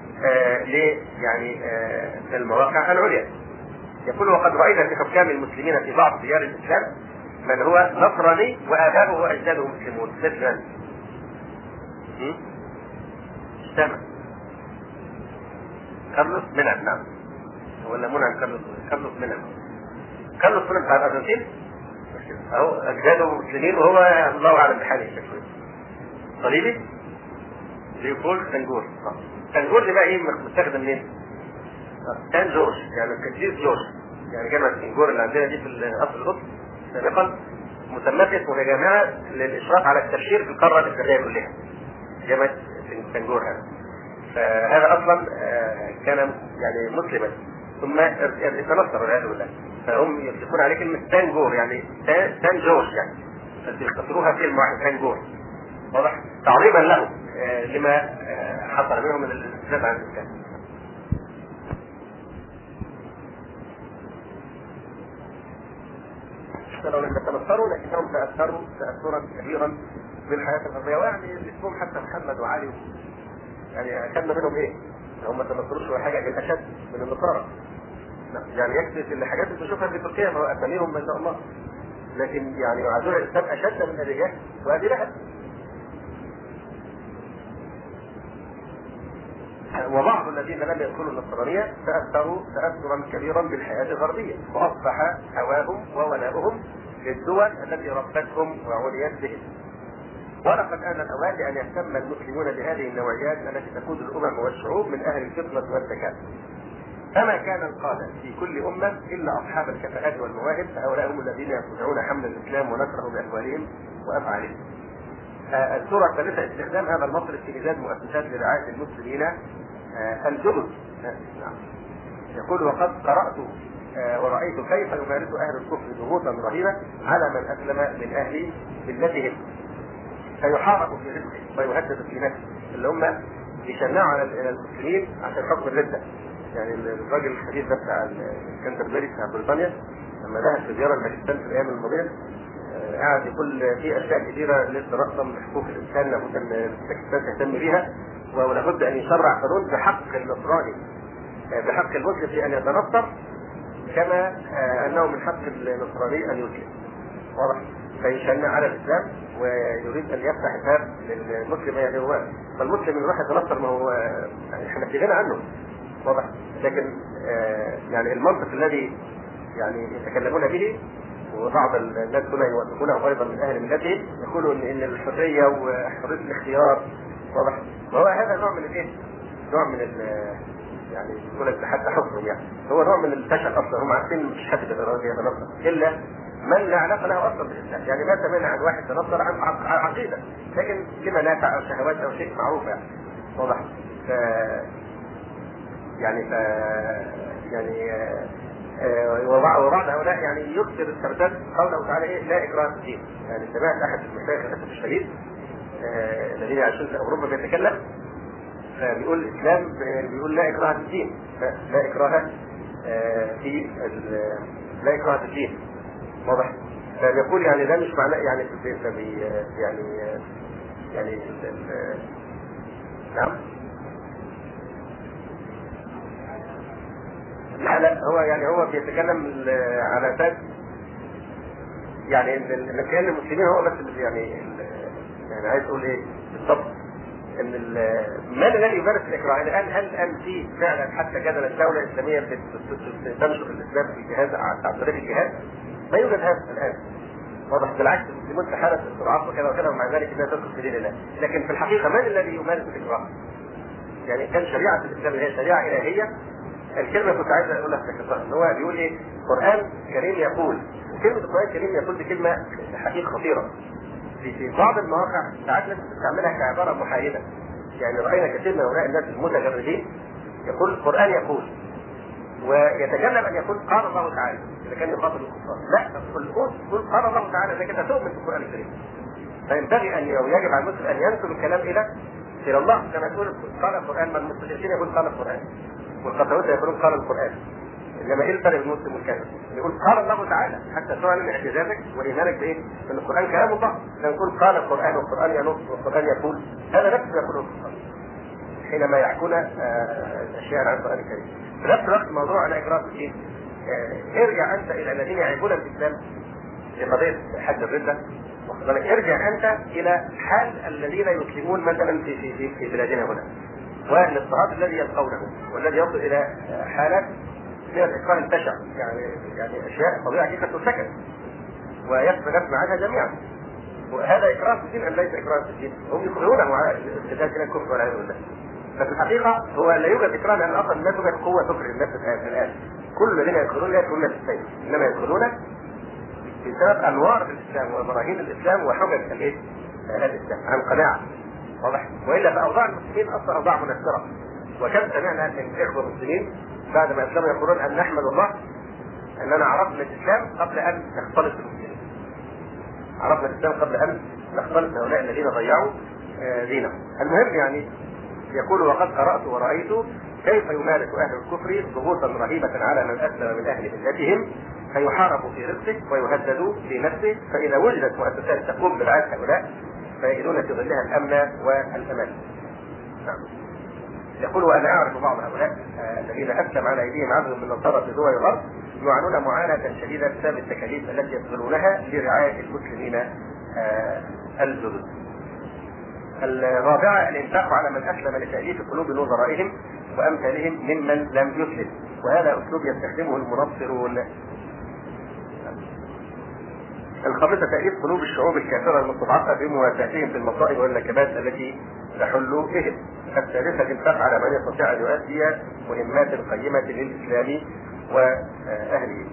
يعني المواقع العليا. يقول وقد راينا في حكام المسلمين في بعض ديار الاسلام من هو نصراني واباؤه واجداده مسلمون مثل سامع كارلوس منعم. نعم ولا منعم كارلوس منعم. كارلوس منعم بتاع الارجنتين اهو اجداده مسلمين وهو الله اعلم بحاله الشكل صليبي. ليوبولد سنجور. سنجور دي بقى ايه مستخدم منين؟ سان جورج يعني القديس جورج، يعني جامعة سنجور اللي عندنا دي في قصر القدس سابقا مسمى اسمه يا جماعة للإشراف على التبشير في القارة الإسلامية كلها. جامعة سنجور هذا. فهذا أصلا كان يعني مسلما ثم تنصر والعياذ بالله، فهم يطلقون عليه كلمة سنجور يعني سان جورج يعني فيختصروها كلمة واحدة سنجور. واضح؟ تعظيما له لما حصل منهم من الإسلام عن الإسلام. لو لم يتنصروا لكنهم تأثروا تأثرا كبيرا بالحياة الغربية، ويعني اسمهم حتى محمد وعلي يعني كان منهم ايه؟ هم ما تنصروش ولا حاجة من أشد من النصارى. يعني يكفي ان الحاجات اللي بنشوفها في تركيا ما هو اساميهم ما شاء الله، لكن يعني يعادون الاسلام اشد من ابي جهل وابي لهب. وبعض الذين لم يدخلوا النصرانية تأثروا تأثرا كبيرا بالحياة الغربية، وأصبح هواهم وولاؤهم للدول التي ربتهم وعليت بهم. ولقد آن الأوان لأن يهتم المسلمون بهذه النوعيات التي تقود الأمم والشعوب من أهل الفطنة والذكاء. فما كان القادة في كل أمة إلا أصحاب الكفاءات والمواهب، فهؤلاء هم الذين يستطيعون حمل الإسلام ونشره بأقوالهم وأفعالهم. الصورة الثالثة استخدام هذا المصرف في إيجاد مؤسسات لرعاية المسلمين الجدد. يقول وقد قرأت ورأيت كيف يمارس أهل الكفر ضغوطا رهيبة على من أسلم من أهل ملتهم، فيحارب في رزقه ويهدد في نفسه، اللي هم يشنعوا على المسلمين عشان حكم الردة. يعني الراجل الخبيث ده بتاع الكندربري بتاع بريطانيا لما ذهب في زيارة الماجستير في الأيام الماضية قاعد يقول في اشياء كثيره لسه رقم حقوق الانسان لابد ان باكستان تهتم بها، ولابد ان يشرع قانون بحق النصراني بحق المسلم في ان يتنصر كما انه من حق النصراني ان يسلم. واضح؟ فيشنع على الاسلام ويريد ان يفتح الباب للمسلم يعني هو فالمسلم يروح يتنصر ما هو يعني احنا في غنى عنه. واضح؟ لكن يعني المنطق الذي يعني يتكلمون به وبعض الناس هنا يوافقونه ايضا من اهل ملتهم يقولوا ان الحريه وحريه الاختيار. واضح؟ وهو هذا نوع من الايه؟ نوع من يعني يقول لك حتى حكم يعني هو نوع من الفشل اصلا. هم عارفين مش حد بالارادة يتنصر الا من لا علاقه له اصلا بالاسلام، يعني ما سمعنا عن واحد تنصر عن عقيده لكن لما نافع او شهوات او شيء معروف يعني. واضح؟ وبعض هؤلاء يعني يكثر الترداد قوله تعالى ايه لا اكراه في الدين. يعني سمعت احد المشايخ للاسف الشديد الذين يعيشون في اوروبا بيتكلم فبيقول الاسلام بيقول لا اكراه في الدين، لا اكراه في لا اكراه في الدين. واضح؟ فبيقول يعني ده مش معناه يعني يعني نعم لا هو يعني هو بيتكلم على اساس يعني ان كان المسلمين هو بس يعني عايز اقول ايه بالضبط ان من الذي يمارس الاكراه. يعني هل في فعلا حتى جدل الدوله الاسلاميه تنشر الاسلام في الجهاد عن طريق الجهاد؟ ما يوجد هذا الان. واضح؟ بالعكس المسلمون في حاله استضعاف وكذا وكذا ومع ذلك لا تدخل في دين الله. لكن في الحقيقه من الذي يمارس الاكراه؟ يعني كان شريعه الاسلام هي شريعه الهيه. الكلمة كنت عايز اقولها في اختصار ان هو بيقول ايه؟ القرآن الكريم يقول. كلمة القرآن الكريم يقول دي كلمة حقيقة خطيرة. في بعض المواقع ساعات الناس بتستعملها كعبارة محايدة. يعني رأينا كثير من هؤلاء الناس المتجردين يقول القرآن يقول. ويتجنب ان يقول قال الله تعالى اذا كان يخاطب الكفار، لا قل قال الله تعالى اذا كنت تؤمن بالقران الكريم. فينبغي ان يجب على المسلم ان ينسب الكلام الى الله، كما يقول قال القران، من المستشرقين يقول قال القران، والقساوسه يقولون قال القران. انما ايه الفرق بين المسلم والكافر؟ يقول قال الله تعالى حتى تعلن اعتزازك وايمانك بايه؟ ان القران كلام الله. لما يقول قال القران والقران ينص والقران يقول، هذا نفس ما يقوله الكفار حينما يحكون اشياء عن القران الكريم. في نفس الوقت موضوع الاجراء الدين، ارجع انت الى الذين يعيبون الاسلام في قضيه حد الرده، ارجع انت الى حال الذين يسلمون مثلا في بلادنا هنا، والاضطهاد الذي يلقونه والذي يصل الى حالات من الاكراه البشع، يعني اشياء طبيعيه جدا ترتكب ويسمى عنها جميعا. وهذا اكراه في الدين ام ليس اكراه في الدين؟ هم يكرهونه على ارتداد الى الكفر والعياذ بالله. ففي الحقيقه هو لا يوجد اكراه، لان اصلا لا توجد قوه تكره الناس الان. كل الذين يدخلون لا يدخلون في السيف، انما يدخلون بسبب انوار الاسلام وبراهين الاسلام وحجج الاسلام عن قناعه. واضح؟ والا فاوضاع المسلمين اصلا اوضاع منفره. وكم سمعنا من اخوه المسلمين بعد ما اسلموا يقولون ان نحمد الله اننا عرفنا الاسلام قبل ان نختلط بالمسلمين. عرفنا الاسلام قبل ان نختلط بهؤلاء الذين ضيعوا دينهم. المهم يعني يقول وقد قرات ورايت كيف يمارس اهل الكفر ضغوطا رهيبه على من اسلم من اهل ملتهم، فيحارب في رزقه ويهدد في نفسه، فاذا وجدت مؤسسات تقوم برعايه هؤلاء فيجدون في ظلها الامن والامان. يقول وانا اعرف بعض هؤلاء الذين اسلم على ايديهم عدد من النصارى في دول الغرب يعانون معاناه شديده بسبب التكاليف التي يبذلونها لرعايه المسلمين الجدد. الرابعه الانفاق على من اسلم لتاليف قلوب نظرائهم وامثالهم ممن لم يسلم، وهذا اسلوب يستخدمه المنصرون. الخامسه تاليف قلوب الشعوب الكافره المستضعفه بمواساتهم في المصائب والنكبات التي تحل بهم. الثالثه الانفاق على من يستطيع ان يؤدي مهمات قيمه للاسلام واهله.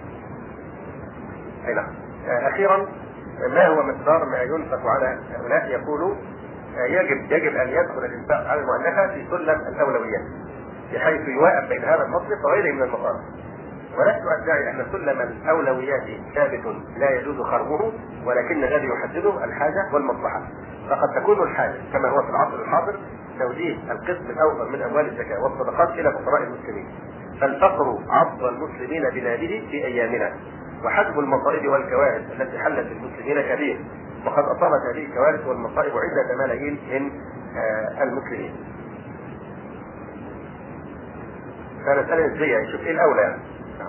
اخيرا ما هو مقدار ما ينفق على هؤلاء؟ يقول يجب ان يدخل الانفاق على المؤلفه في سلم الاولويات بحيث يوائم بين هذا المصرف وغيره من المصارف. ولست ادعي ان سلم الاولويات ثابت لا يجوز خرمه، ولكن الذي يحدده الحاجه والمصلحه. فقد تكون الحاجه كما هو في العصر الحاضر توجيه القسم الاوفر من اموال الزكاه والصدقات الى فقراء المسلمين، فالفقر عض المسلمين بنابه في ايامنا، وحجم المصائب والكوارث التي حلت بالمسلمين كبير، وقد اصابت هذه الكوارث والمصائب عده ملايين من المسلمين. فمسألة نسبية، يشوف ايه الاولى يعني.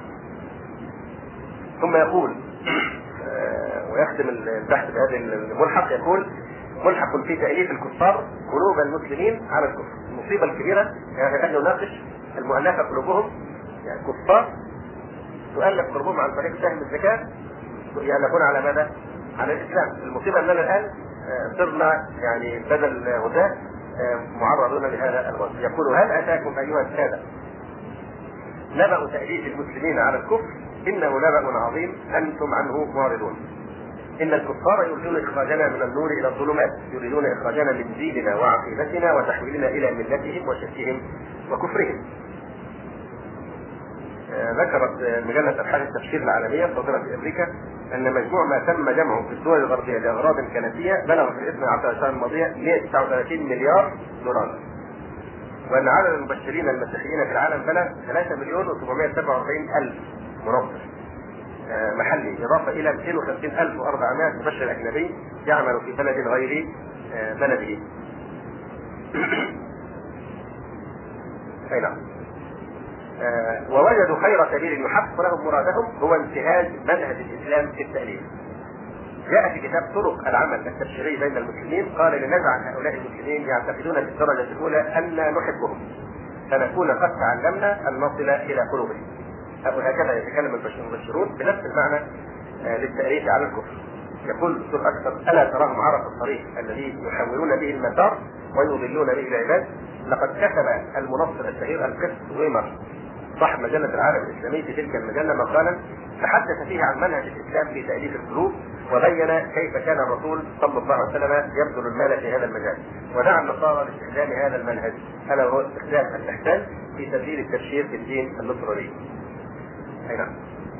ثم يقول ويختم البحث بهذا الملحق، يقول ملحق في تأليف الكفار قلوب المسلمين على الكفر. المصيبة الكبيرة يعني أن نناقش المؤلفة قلوبهم، يعني كفار تؤلف قلوبهم عن طريق سهم الزكاة يألفون على ماذا؟ على الإسلام. المصيبة أننا الآن صرنا يعني بدل غزاة معرضون لهذا الوضع. يقول هل أتاكم أيها السادة نبأ تأليف المسلمين على الكفر؟ إنه نبأ عظيم أنتم عنه معرضون. إن الكفار يريدون إخراجنا من النور إلى الظلمات، يريدون إخراجنا من ديننا وعقيدتنا وتحويلنا إلى ملتهم وشركهم وكفرهم. ذكرت مجلة أبحاث التبشير العالمية الصادرة في أمريكا أن مجموع ما تم جمعه في الدول الغربية لأغراض كنسية بلغ في 12 سنة الماضية 139 مليار دولار، وأن عدد المبشرين المسيحيين في العالم بلغ 3,747,000 منظر محلي، إضافة إلى 250,400 مبشر أجنبي يعمل في بلد غير بلده. أي نعم. ووجدوا خير سبيل يحقق لهم مرادهم هو انتهاج منهج الإسلام في التأليف. جاء في كتاب طرق العمل التبشيري بين المسلمين قال لنجعل هؤلاء المسلمين يعتقدون في الدرجة الأولى أن نحبهم، فنكون قد تعلمنا أن نصل إلى قلوبهم. وهكذا يتكلم المبشرون بنفس المعنى للتأليف على الكفر. يقول الدكتور أكثر ألا تراهم عرف الطريق الذي يحولون به المسار ويضلون به العباد؟ لقد كتب المنصر الشهير القس ويمر صاحب مجلة العالم الإسلامي في تلك المجلة مقالا تحدث فيه عن منهج الإسلام في تأليف القلوب، وبين كيف كان الرسول صلى الله عليه وسلم يبذل المال في هذا المجال، ودعا النصارى لاستخدام هذا المنهج الا وهو استخدام الاحسان في سبيل التبشير بالدين النصراني. نعم.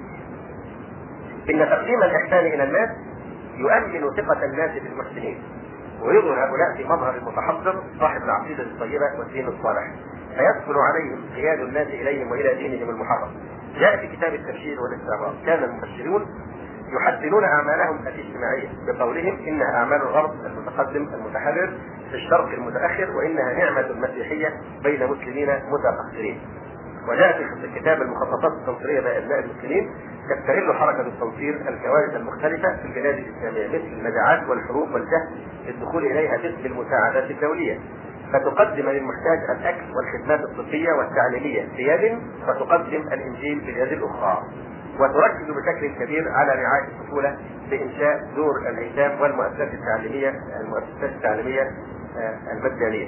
ان تقديم الاحسان الى الناس يؤمن ثقة الناس بالمحسنين، ويظهر هؤلاء في مظهر المتحضر صاحب العقيدة الطيبة والدين الصالح، فيسهل عليهم قياد الناس اليهم والى دينهم المحرم. جاء في كتاب التبشير والاستعراض كان المبشرون يحسنون اعمالهم الاجتماعيه بقولهم انها اعمال الغرب المتقدم المتحرر في الشرق المتاخر، وانها نعمه مسيحيه بين مسلمين متقصرين. وجاء في كتاب المخططات التنصيريه لابناء المسلمين تستغل حركه التنصير الكوارث المختلفه في البلاد الاسلاميه مثل المجاعات والحروب والجهل للدخول اليها باسم المساعدات الدوليه، فتقدم للمحتاج الاكل والخدمات الطبيه والتعليميه بيد، وتقدم الانجيل باليد الاخرى، وتركز بشكل كبير على رعايه الطفوله بانشاء دور الايتام والمؤسسات التعليميه المجانيه.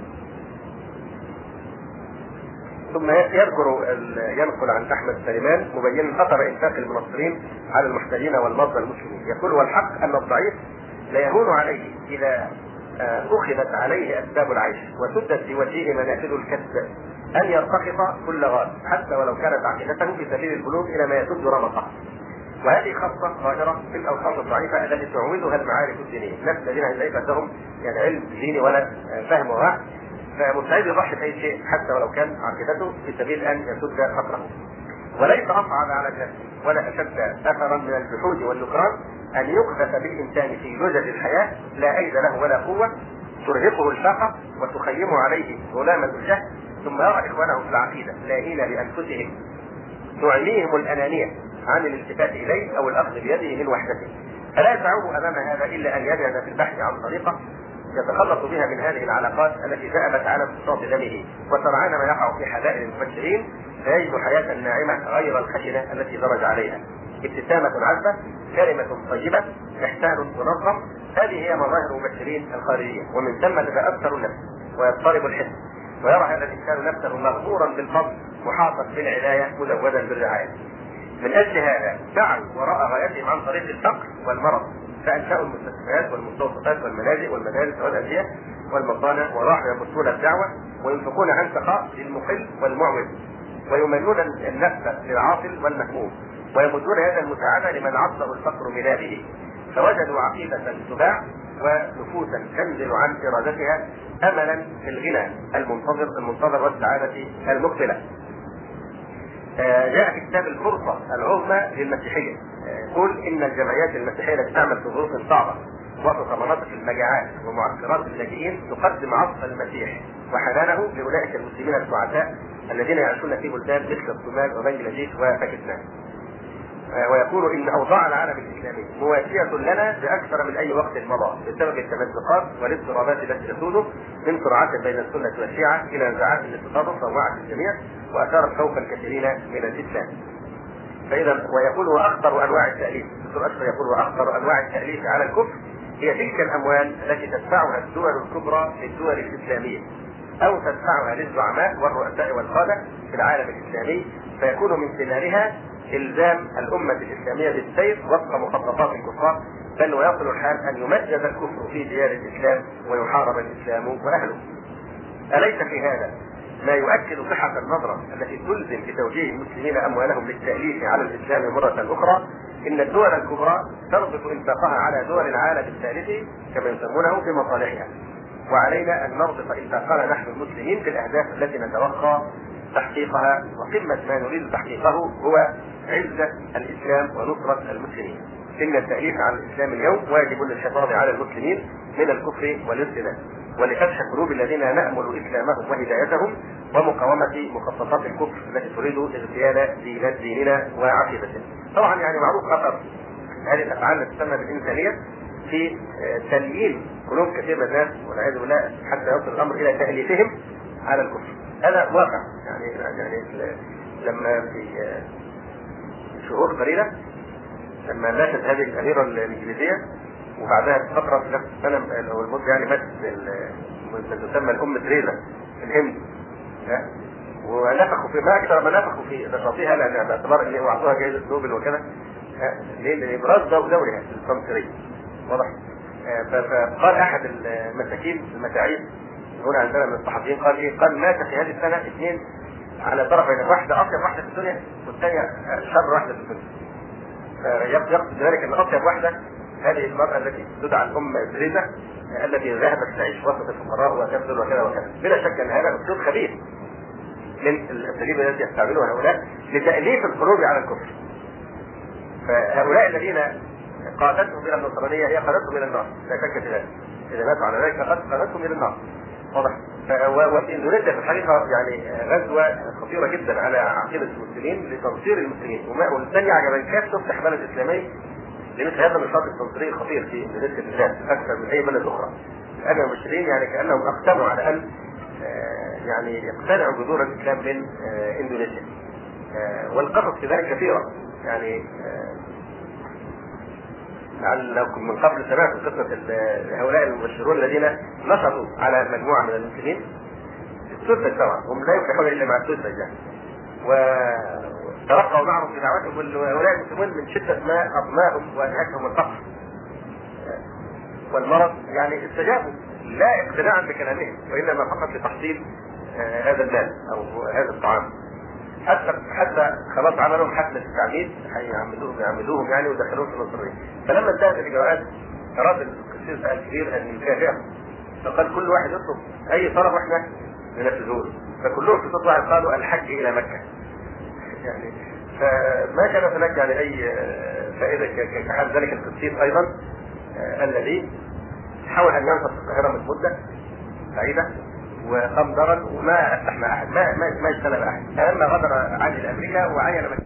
ثم ينقل عن احمد سليمان مبينا خطر انفاق المنصرين على المحتاجين والمرضى المسلمين، يقول: والحق ان الضعيف لا يهون عليه اذا اخذت عليه اسباب العيش وسدت في وجهه منافذ الكسب ان يرتقط كل غال حتى ولو كانت عقيدته في سبيل البلوغ الى ما يسد رمقه. وهذه خاصه ظاهره في الاوساط الضعيفه التي تعوضها المعارف الدينيه، الناس الذين ليس عندهم يعني علم ديني ولا فهم ووعي، فمستعد يضحي باي شيء حتى ولو كان عقيدته في سبيل ان يسد فقره. وليس اصعب على النفس ولا اشد اثرا من الجحود والنكران ان يقذف بالانسان في لجج الحياه لا ايد له ولا قوه ترهقه الفاقه وتخيمه عليه ظلامه الجهل، ثم يرى اخوانه في العقيده لاهين لانفسهم تعميهم الانانيه عن الالتفات اليه او الاخذ بيده من وحدته، فلا يسعه امام هذا الا ان يجد في البحث عن طريقه يتخلص بها من هذه العلاقات التي ذهبت على امتصاص دمه، وسرعان ما يقع في حبائل المبشرين فيجد حياه ناعمه غير الخشنه التي درج عليها. ابتسامه عذبه، كلمه طيبه، احسان منظم، هذه هي مظاهر المبشرين الخارجيه، ومن ثم تتاثر النفس ويضطرب الحس، ويرى هذا الانسان نفسه مغمورا بالفضل محاطا بالعنايه مزودا بالرعايه. من اجل هذا سعوا وراء غايتهم عن طريق الفقر والمرض، فانشأوا المستشفيات والمستوصفات والملاجئ والمدارس والانديه والمصانع، وراحوا يبثون الدعوه وينفقون عن سخاء للمقل والمعوز، ويمنون النفس للعاطل والمهموم، ويمدون يد المساعده لمن عصر الفقر بلابه، فوجدوا عقيده تباع ونفوسا تنزل عن ارادتها املا في الغنى المنتظر والسعاده المقبله. جاء في كتاب الفرصه العظمى للمسيحيه يقول ان الجمعيات المسيحيه التي تعمل في ظروف صعبه وسط مناطق المجاعات ومعسكرات اللاجئين تقدم عطف المسيح وحنانه لاولئك المسلمين السعداء الذين يعيشون في بلدان مثل الصومال وبنجلاديش وباكستان. ويقول ان اوضاع العالم الاسلامي مواسيه لنا باكثر من اي وقت مضى بسبب التمزقات والاضطرابات التي تسود من صراعات بين السنه والشيعه الى نزاعات للتطرف روعت الجميع واثارت خوفا كثيرين من الاسلام. فاذا ويقول واخطر انواع التاليف، الدكتور اشرف يقول واخطر انواع التاليف على الكفر هي تلك الاموال التي تدفعها الدول الكبرى للدول الاسلاميه او تدفعها للزعماء والرؤساء والقاده في العالم الاسلامي، فيكون من ثمارها الزام الامه الاسلاميه بالسير وفق مخططات الكفار، بل ويصل الحال ان يمجد الكفر في ديار الاسلام ويحارب الاسلام واهله. اليس في هذا ما يؤكد صحه النظره التي تلزم بتوجيه المسلمين اموالهم للتاليف على الاسلام مره اخرى؟ ان الدول الكبرى تربط انفاقها على دول العالم الثالث كما يسمونه في مصالحها، وعلينا ان نربط انفاقنا نحن المسلمين بالاهداف التي نتوقع تحقيقها، وقمه ما نريد تحقيقه هو عزه الاسلام ونصره المسلمين. ان التاليف على الاسلام اليوم واجب للحفاظ على المسلمين من الكفر والارتداد، ولفتح قلوب الذين نامل اسلامهم وهدايتهم ومقاومه مخططات الكفر التي تريد اغتيال ديننا وعقيدتنا. طبعا يعني معروف خطر هذه الافعال التي تسمى بالانسانيه في تليين قلوب كثير من الناس والعياذ بالله حتى يصل الامر الى تاليفهم على الكفر. هذا واقع يعني لما في شهور قليله لما ماتت هذه الاميره الانجليزيه وبعدها بفتره في نفس السنه او المده يعني ماتت من تسمى الام تريزا في الهند، ونفخوا في ما اكثر ما نفخوا في نشاطها، لان باعتبار ان هو اعطوها جائزه نوبل وكذا لابراز دورها التنصيري. واضح؟ فقال احد المساكين المتاعيب هنا عندنا من الصحفيين، قال ايه؟ قال مات في هذه السنه اثنين على طرفين، واحده اطيب واحده في الدنيا والثانيه شر واحده في الدنيا. يقصد ذلك ان اطيب واحده هذه المراه التي تدعى الام ادريسه التي ذهبت تعيش وسط الفقراء وتبذل وكذا وكذا. بلا شك ان هذا اسلوب خبيث من الاساليب التي يستعملها هؤلاء لتاليف القلوب على الكفر. فهؤلاء الذين قادتهم الى النصرانيه هي قادتهم الى النار، لا شك في ذلك. اذا ماتوا على ذلك فقد قادتهم الى النار. واضح؟ واندونيسيا في الحقيقه يعني غزوه خطيره جدا على عقيده المسلمين لتنصير المسلمين، والثانيه على من كانت تفتح بلد اسلامي لمثل هذا النشاط التنصيري الخطير في اندونيسيا بالذات اكثر من اي بلد اخرى. لان المسلمين يعني كانهم اقتنعوا على ان يعني يقتنعوا بذور الاسلام من اندونيسيا. والقصص في ذلك كثيره، يعني لعلكم من قبل سمعتم قصه هؤلاء المبشرون الذين نشطوا على مجموعه من المسلمين السذج، طبعا هم لا يفلحون الا مع السذج يعني، وترقوا معهم في دعوتهم، وهؤلاء المسلمون من شده ما اطماهم وانهكهم الفقر والمرض يعني استجابوا لا اقتناعا بكلامهم وانما فقط لتحصيل هذا المال او هذا الطعام. حتى خلاص عملوا حفله التعميد، يعمدوهم يعني ودخلوهم في النصرانيه. فلما انتهت الاجراءات اراد القسيس الكبير ان يكافئهم، فقال كل واحد يطلب اي طلب واحنا ننفذه. فكلهم في صوت واحد قالوا الحج الى مكه. يعني فما كانت هناك يعني اي فائده كحال ذلك القسيس ايضا الذي حاول ان ينصر في القاهره من مده بعيده وقام ضرر وما افتح مع احد، ما اجتنب احد. لما غادر علي لامريكا وعين مكه.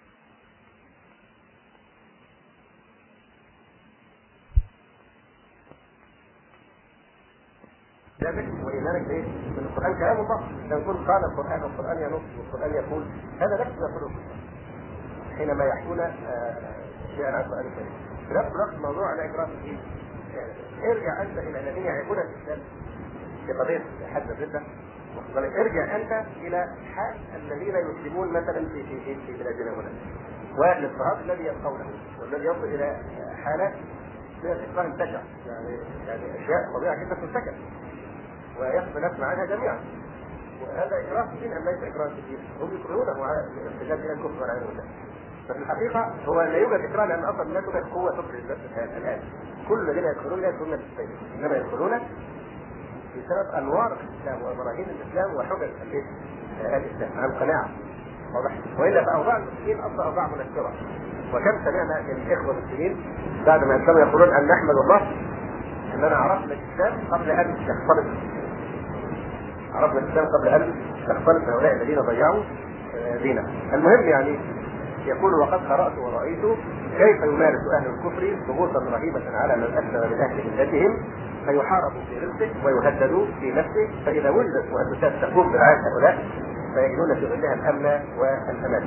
لا بك وايمانك بايه؟ ان القران كلام الله، لو يكون قال القران والقران ينص والقران يقول هذا نفس ما يقوله حينما يحكون شيئا عن القران الكريم. في نفس الوقت موضوع لا اكراه في الدين، ارجع انت الى الذين يعرفون الاسلام في قضيه حد الرده، ارجع انت الى حال الذين يسلمون مثلا في بلادنا هنا، والاضطهاد الذي يلقونه والذي يصل الى حالات من الاكراه البشع، يعني اشياء طبيعيه جدا ترتكب ويخفى الناس عنها جميعا. وهذا اكراه في الدين ام ليس اكراه في الدين؟ هم يكرهونه على الارتداد الى الكفر والعياذ بالله. ففي الحقيقه هو لا يوجد اكراه، لان اصلا لا توجد قوه تكره الناس الان. كل الذين يدخلون لا يدخلون بالسيف، انما يدخلون بسبب انوار الاسلام وبراهين الاسلام وحجج الاسلام عن قناعه. واضح؟ والا فاوضاع المسلمين اصلا اوضاع منكره. وكم سمعنا من الاخوه المسلمين بعد ما اسلموا يقولون ان نحمد الله اننا عرفنا الاسلام قبل ان يختلط. عرفنا الاسلام قبل ان يختلط هؤلاء الذين ضيعوا ديننا. المهم يعني يقول وقد قرات ورايت كيف يمارس اهل الكفر ضغوطا رهيبه على من اسلم من اهل ملتهم، فيحارب في رزقه ويهدد في نفسه، فاذا وجدت مؤسسات تقوم برعايه هؤلاء فيجدون في ظلها الامن والامان.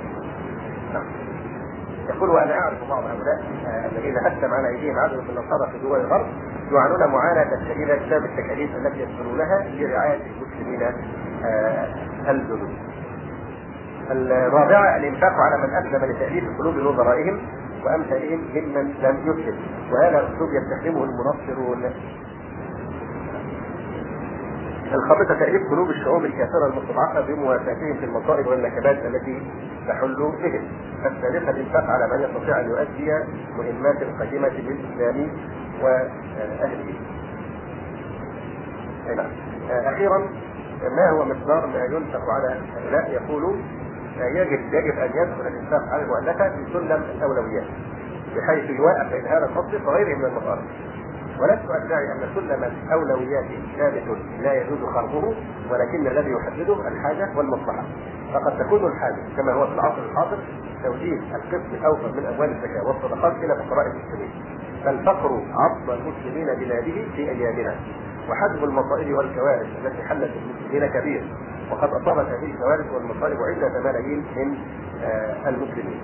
يقول وانا اعرف بعض هؤلاء الذين اسلم على ايديهم عدد من النصارى في دول الغرب يعانون معاناه شديده بسبب التكاليف التي يدخلونها لرعايه المسلمين الجدد. الرابعه الانفاق على من اسلم لتاليف قلوب نظرائهم وامثالهم ممن لم يسلم، وهذا اسلوب يستخدمه المنصرون. الخامسه تاليف قلوب الشعوب الكافره المستضعفه بمواساتهم في المصائب والنكبات التي تحل بهم. الثالثه الانفاق على من يستطيع ان يؤدي مهمات القديمه للاسلام واهله. اخيرا ما هو مقدار ما ينفق على هؤلاء؟ يقول يجب ان يدخل الانفاق على المؤلفه في سلم الاولويات بحيث يوقف انهار الفصل وغيره من المصارف. ولست ادعي ان سلم الاولويات ثابت لا يجوز خرقه، ولكن الذي يحدده الحاجه والمصلحه. فقد تكون الحاجه كما هو في العصر الحاضر توجيه القسم الاوفر من اموال الزكاه والصدقات الى فقراء المسلمين، فالفقر عض المسلمين بلاده في ايامنا، وحجم المصائب والكوارث التي حلت المسلمين كبير، وقد اصابت هذه الكوارث والمصائب عده ملايين من المسلمين.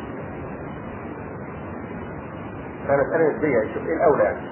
فمسألة نسبية يشوف ايه الاولى يعني.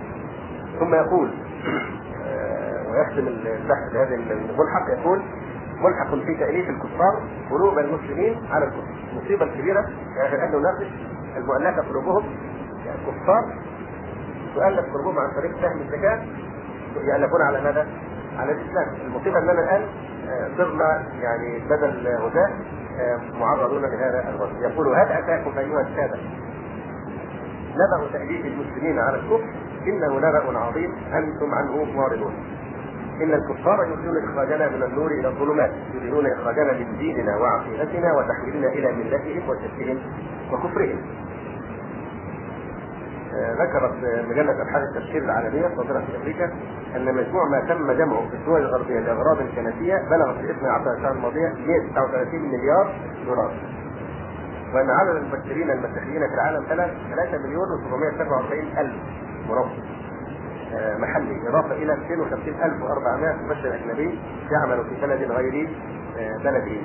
ثم يقول ويختم البحث بهذا الملحق، يقول ملحق في تأليف الكفار قلوب المسلمين على الكفر. المصيبة الكبيرة يعني أن نناقش المؤلفة قلوبهم يعني كفار تؤلف قلوبهم عن طريق فهم الزكاة يألفون على ماذا؟ على الإسلام. المصيبة أننا الآن صرنا يعني بدل غزاة معرضون لهذا الوضع. يقول هل أتاكم أيها السادة نبأ تأليف المسلمين على الكفر؟ إنه نبأ عظيم أنتم عنه معرضون. إن الكفار يريدون إخراجنا من النور إلى الظلمات، يريدون إخراجنا من ديننا وعقيدتنا وتحويلنا إلى ملتهم وشركهم وكفرهم. ذكرت مجلة أبحاث التفسير العالمية صادرة في أمريكا أن مجموع ما تم جمعه في الدول الغربية لأغراض كنسية بلغ في 12 سنة الماضية 139 مليار دولار، وأن عدد المفكرين المسيحيين في العالم 3,747,000 مربع محلي، إضافة إلى 250,400 ممثل أجنبي يعمل في بلد غير بلده.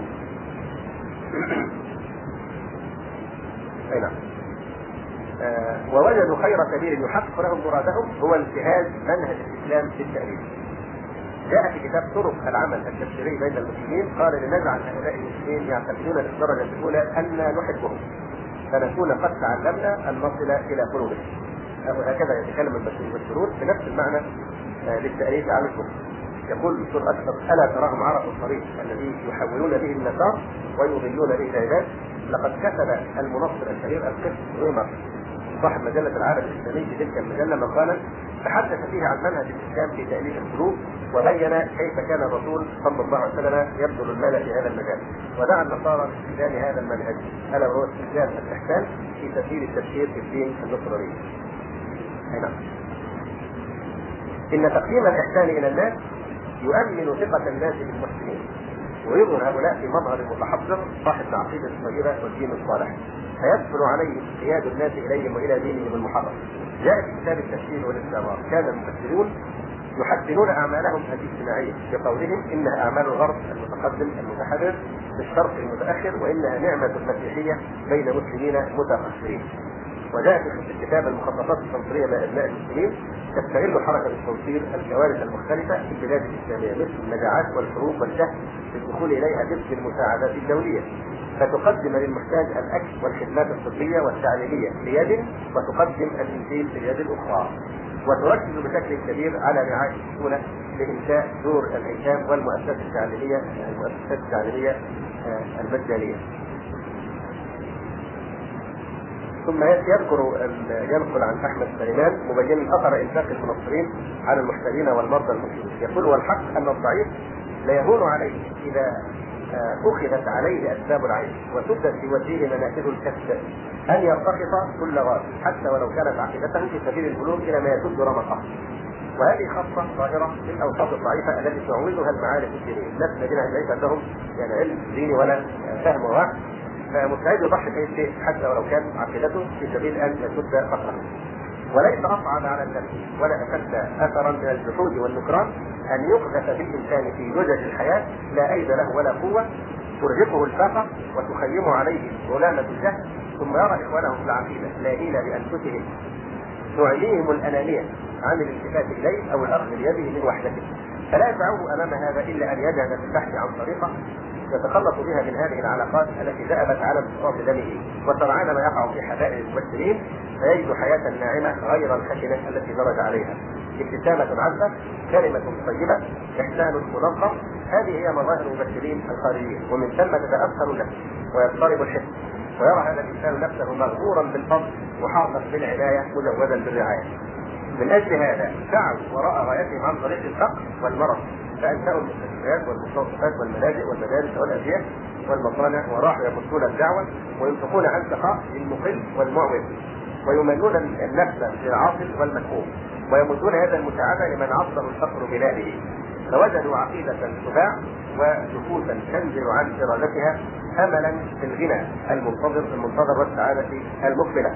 أي نعم. ووجدوا خير سبيل يحقق لهم مرادهم هو انتهاز منهج الإسلام في التأليف. جاء في كتاب طرق العمل التبشيري بين المسلمين قال لنجعل هؤلاء المسلمين يعتقدون بالدرجة الأولى أن نحبهم فنكون قد تعلمنا أن نصل إلى قلوبهم. وهكذا يتكلم المبشرون بنفس المعنى للتأليف على الكفر. يقول الدكتور أكثر ألا تراهم عرفوا الطريق الذي يحولون به النصارى ويضلون به العباد؟ لقد كتب المنصر الشهير القس رومر صاحب مجلة العالم الإسلامي في تلك المجلة مقالا تحدث فيه عن منهج الإسلام في تأليف القلوب، وبين كيف كان الرسول صلى الله عليه وسلم يبذل المال في هذا المجال، ودعا النصارى باستخدام هذا المنهج ألا وهو استخدام الإحسان في تسهيل التفسير في الدين النصراني. نعم. إن تقديم الإحسان إلى الناس يؤمن ثقة الناس بالمسلمين، ويظهر هؤلاء في مظهر المتحضر صاحب العقيدة الطيبة والدين الصالح، فيدخل عليه قياد الناس إليهم وإلى دينهم المحرم. جاء في كتاب التفسير والاستعمار كان المفسرون يحسنون أعمالهم الاجتماعية بقولهم إنها أعمال الغرب المتقدم المتحرر بالشرق المتأخر، وإنها نعمة المسيحية بين مسلمين متأخرين. وجاء في الكتاب المخططات التنصيرية لأبناء المسلمين تستغل حركة التنصير الكوارث المختلفة في البلاد الإسلامية مثل المجاعات والحروب والجهل للدخول إليها باسم المساعدات الدولية، فتقدم للمحتاج الأكل والخدمات الطبية والتعليمية بيد، وتقدم الإنجيل باليد الأخرى، وتركز بشكل كبير على رعاية السهولة لإنشاء دور الأيتام والمؤسسات التعليمية المجانية. ثم ينقل عن احمد سليمان مبينا اثر انفاق المنصرين على المحتاجين والمرضى المسلمين. يقول والحق ان الضعيف لا يهون عليه اذا اخذت عليه اسباب العيش وسدت في وجهه منافذ الكسب ان يرتقط كل غاز حتى ولو كانت عقيدته في سبيل البلوغ الى ما يسد رمقه. وهذه خاصة ظاهرة في الأوساط الضعيفة التي تعوضها المعارف الدينية، الناس الذين ليس عندهم يعني علم ديني ولا فهم وعي، فمستعد يضحي بأي شيء حتى ولو كان عقيدته في سبيل أن يسد فقره. وليس أصعب على النفس ولا أشد أثرا من الجحود والنكران أن يقذف بالإنسان في لجج الحياة لا أيد له ولا قوة ترهقه الفاقة وتخيم عليه ظلامة الجهل، ثم يرى إخوانه في العقيدة لاهين بأنفسهم تعليهم الأنانية عن الالتفات إليه أو الأخذ بيده من وحدته، فلا يدعوه أمام هذا إلا أن يجهد في البحث عن طريقة يتخلص بها من هذه العلاقات التي ذأبت على امتصاص دمه، وسرعان ما يقع في حبائل الممثلين فيجد حياة ناعمة غير الخشنة التي درج عليها. ابتسامة عذبة، كلمة طيبة، إحسان منظم، هذه هي مظاهر الممثلين الخارجيين، ومن ثم تتأثر النفس ويضطرب الحس، ويرى هذا الإنسان نفسه مغمورا بالفضل محاطا بالعناية مجودا بالرعاية. من أجل هذا سعوا وراء غايتهم عن طريق الفقر والمرض، فأنشأوا المستشفيات والمستوصفات والملاجئ والمدارس والأديان والمصانع، وراحوا يبثون الدعوة وينفقون عن سخاء للمقل والمعوز، ويمنون النفس للعاطل والمكروه، ويمدون هذا المساعدة لمن عصر الفقر بلاده، فوجدوا عقيدة تباع ونفوسا تنزل عن إرادتها أملا في الغنى المنتظر والسعادة المقبلة.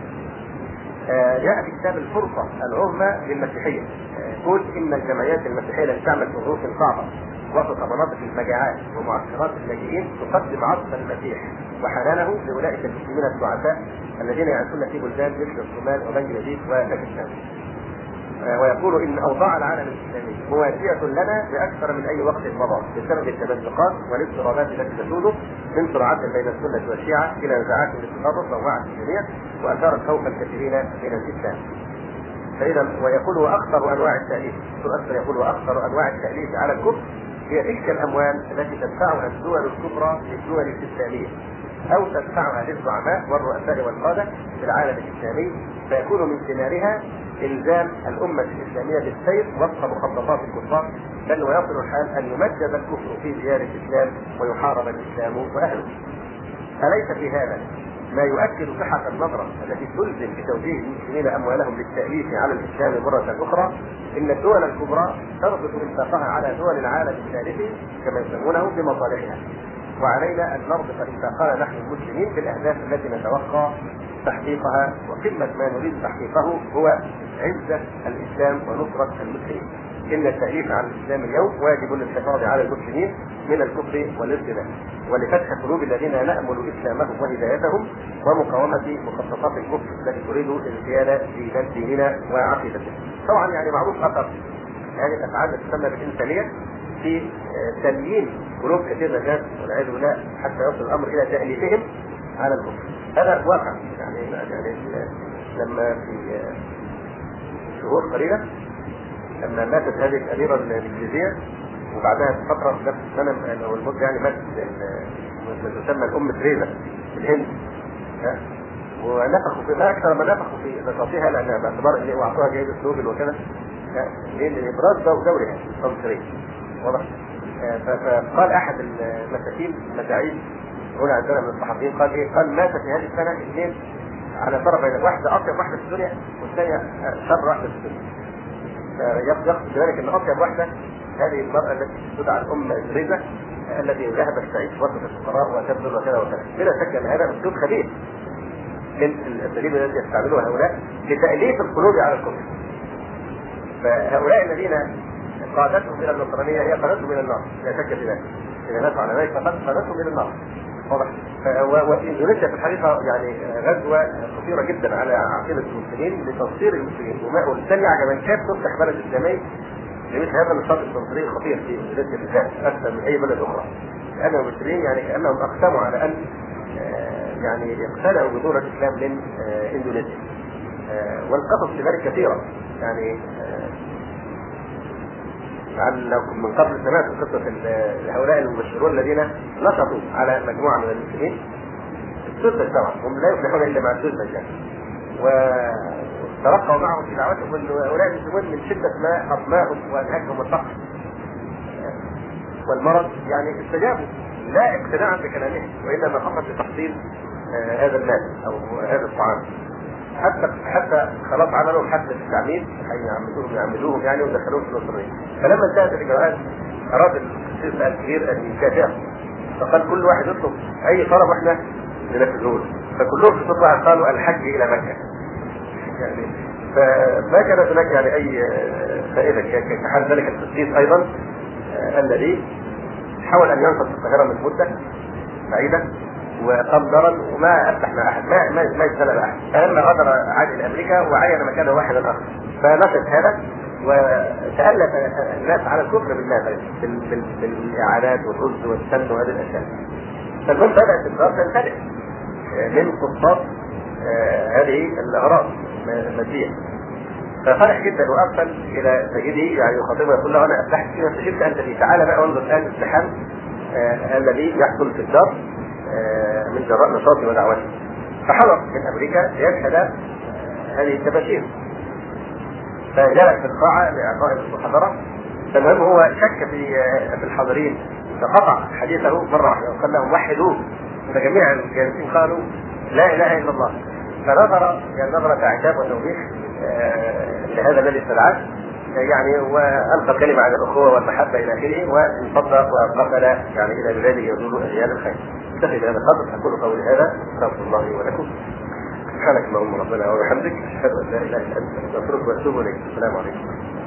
جاء في كتاب الفرصة العظمى للمسيحية يقول إن الجمعيات المسيحية التي تعمل في ظروف صعبة وسط مناطق المجاعات ومعسكرات اللاجئين تقدم عطف المسيح وحنانه لأولئك المسلمين الضعفاء الذين يعيشون في بلدان مثل الصومال وبنجلاديش وباكستان. ويقول إن أوضاع العالم الإسلامي مواتية لنا بأكثر من أي وقت مضى بسبب التمزقات والاضطرابات التي تسود من صراعات بين السنة والشيعة إلى نزاعات للتطرف ووعد الدينية وأثارت خوف الكثيرين من الإسلام. فإذا ويقول وأخطر أنواع التأليف، يقول وأخطر أنواع التأليف على الكفر هي تلك الأموال التي تدفعها الدول الكبرى للدول الإسلامية أو تدفعها للزعماء والرؤساء والقادة في العالم الإسلامي، فيكون من ثمارها إلزام الأمة الإسلامية بالسير وفق مخططات الكفار، بل ويصل الحال أن يمجد الكفر في ديار الإسلام ويحارب الإسلام وأهله. أليس في هذا ما يؤكد صحة النظرة التي تلزم بتوجيه المسلمين أموالهم للتأليف على الإسلام مرة أخرى؟ إن الدول الكبرى تربط إنفاقها على دول العالم الثالث كما يسمونه بمصالحها، وعلينا أن نربط إنفاقنا نحن المسلمين بالأهداف التي نتوقع تحقيقها، وقمة ما نريد تحقيقه هو عزة الإسلام ونصرة المسلمين. إن التأليف على الإسلام اليوم واجب للحفاظ على المسلمين من الكفر والارتداد، ولفتح قلوب الذين نأمل إسلامهم وهدايتهم ومقاومة مخططات الكفر التي تريد انتهاء ديننا وعقيدتنا. طبعا يعني معروف أثر هذه الأفعال التي تسمى بالإنسانية في تليين قلوب كثير من الناس والعياذ بالله حتى يصل الأمر إلى تأليفهم على الكفر. هذا واقع يعني لما في شهور قليلة لما ماتت هذه الأميرة الإنجليزية وبعدها فترة نفس السنة أو المدة يعني ماتت تسمى الأم تريزا في الهند، ونفخوا في ما أكثر ما نفخوا في نشاطها لأنها باعتبار أن أعطوها جائزة نوبل وكذا لإبراز دورها التنصيري واضح. فقال أحد المساكين المتاعين هنا عندنا من الصحفيين قال إيه؟ قال مات في هذه السنة اثنين على طرف بين واحدة أطيب واحدة في الدنيا والثانية شر واحدة في الدنيا. يقصد ذلك ان اطيب واحده هذه المراه التي تدعى الام تريزا التي ذهبت تعيش وسط الفقراء وتبذل وكذا وكذا. بلا شك ان هذا اسلوب خبيث من الاساليب التي يستعملها هؤلاء لتاليف القلوب على الكفر. فهؤلاء الذين قادتهم الى النصرانيه هي قادتهم الى النار لا شك في ذلك. اذا ماتوا على ذلك فقد قادتهم الى النار واضح. واندونيسيا في الحقيقه يعني غزوه خطيره جدا على عقيده المسلمين لتنصير المسلمين، والثانيه على من كانت تفتح بلد اسلامي لمثل هذا النشاط التنصيري الخطير في اندونيسيا بالذات اكثر من اي بلد اخرى، لان المسلمين يعني كانهم اقسموا على ان يعني يقتنعوا بدور الاسلام من اندونيسيا. والقصص في ذلك كثيره يعني لعلكم من قبل سمعتوا قصة هؤلاء المبشرون الذين نشطوا على مجموعة من المسلمين السذج، طبعا هم لا يفلحون إلا مع السذج يعني، وترقوا معهم في دعوتهم أن هؤلاء المسلمون من شدة ما أطماهم وأنهكهم الفقر والمرض يعني استجابوا لا اقتناعا بكلامهم وإنما فقط لتحصيل هذا المال أو هذا الطعام. حتى خلاص عملوا حفلة التعميد يعملوهم يعني ودخلوهم في النصرانية. فلما انتهت الإجراءات أراد القسيس الكبير أن يكافئهم، فقال كل واحد يطلب أي طلب واحنا ننفذه له، فكلهم في صوت واحد قالوا الحج إلى مكة. يعني فما كانت هناك يعني أي فائدة كحال ذلك القسيس أيضا الذي حاول أن ينصب في القاهرة من مدة بعيدة وقام ضرر وما افتح مع احد ما يتسلى باحد، فلما غادر عاد الى امريكا وعين مكانه واحدا اخر فنشط هذا وتالف الناس على الكفر بالمال بالاعانات والرز والسمن وهذه الاشياء. فالمهم بدات الدراسه تنتبه من قصات هذه الاغراض الماديه، ففرح جدا وارسل الى سيدي يعني يخاطبه يقول له انا افلحت فيما استجبت انت فيه، تعال بقى وانظر الان الامتحان الذي يحصل في الدار من جراء نشاطي ودعوتي. فحضر من امريكا ليشهد هذه التباشير، فجلس في القاعه لاعطاء المحاضره. فالمهم هو شك في الحاضرين فقطع حديثه مره واحده وقال لهم وحدوه، فجميع الجالسين قالوا لا اله الا الله. فنظر يعني نظره اعجاب وتوبيخ لهذا الذي استدعاه يعني، والقى كلمه عن الاخوه والمحبه الى اخره، وانفض وقفل يعني الى بلاده يزول اجيال الخير. اكتفي بهذا القدر، اقول قولي هذا استغفر الله لي ولكم. سبحانك اللهم ربنا وبحمدك اشهد ان لا اله الا انت استغفرك واتوب اليك. السلام عليكم.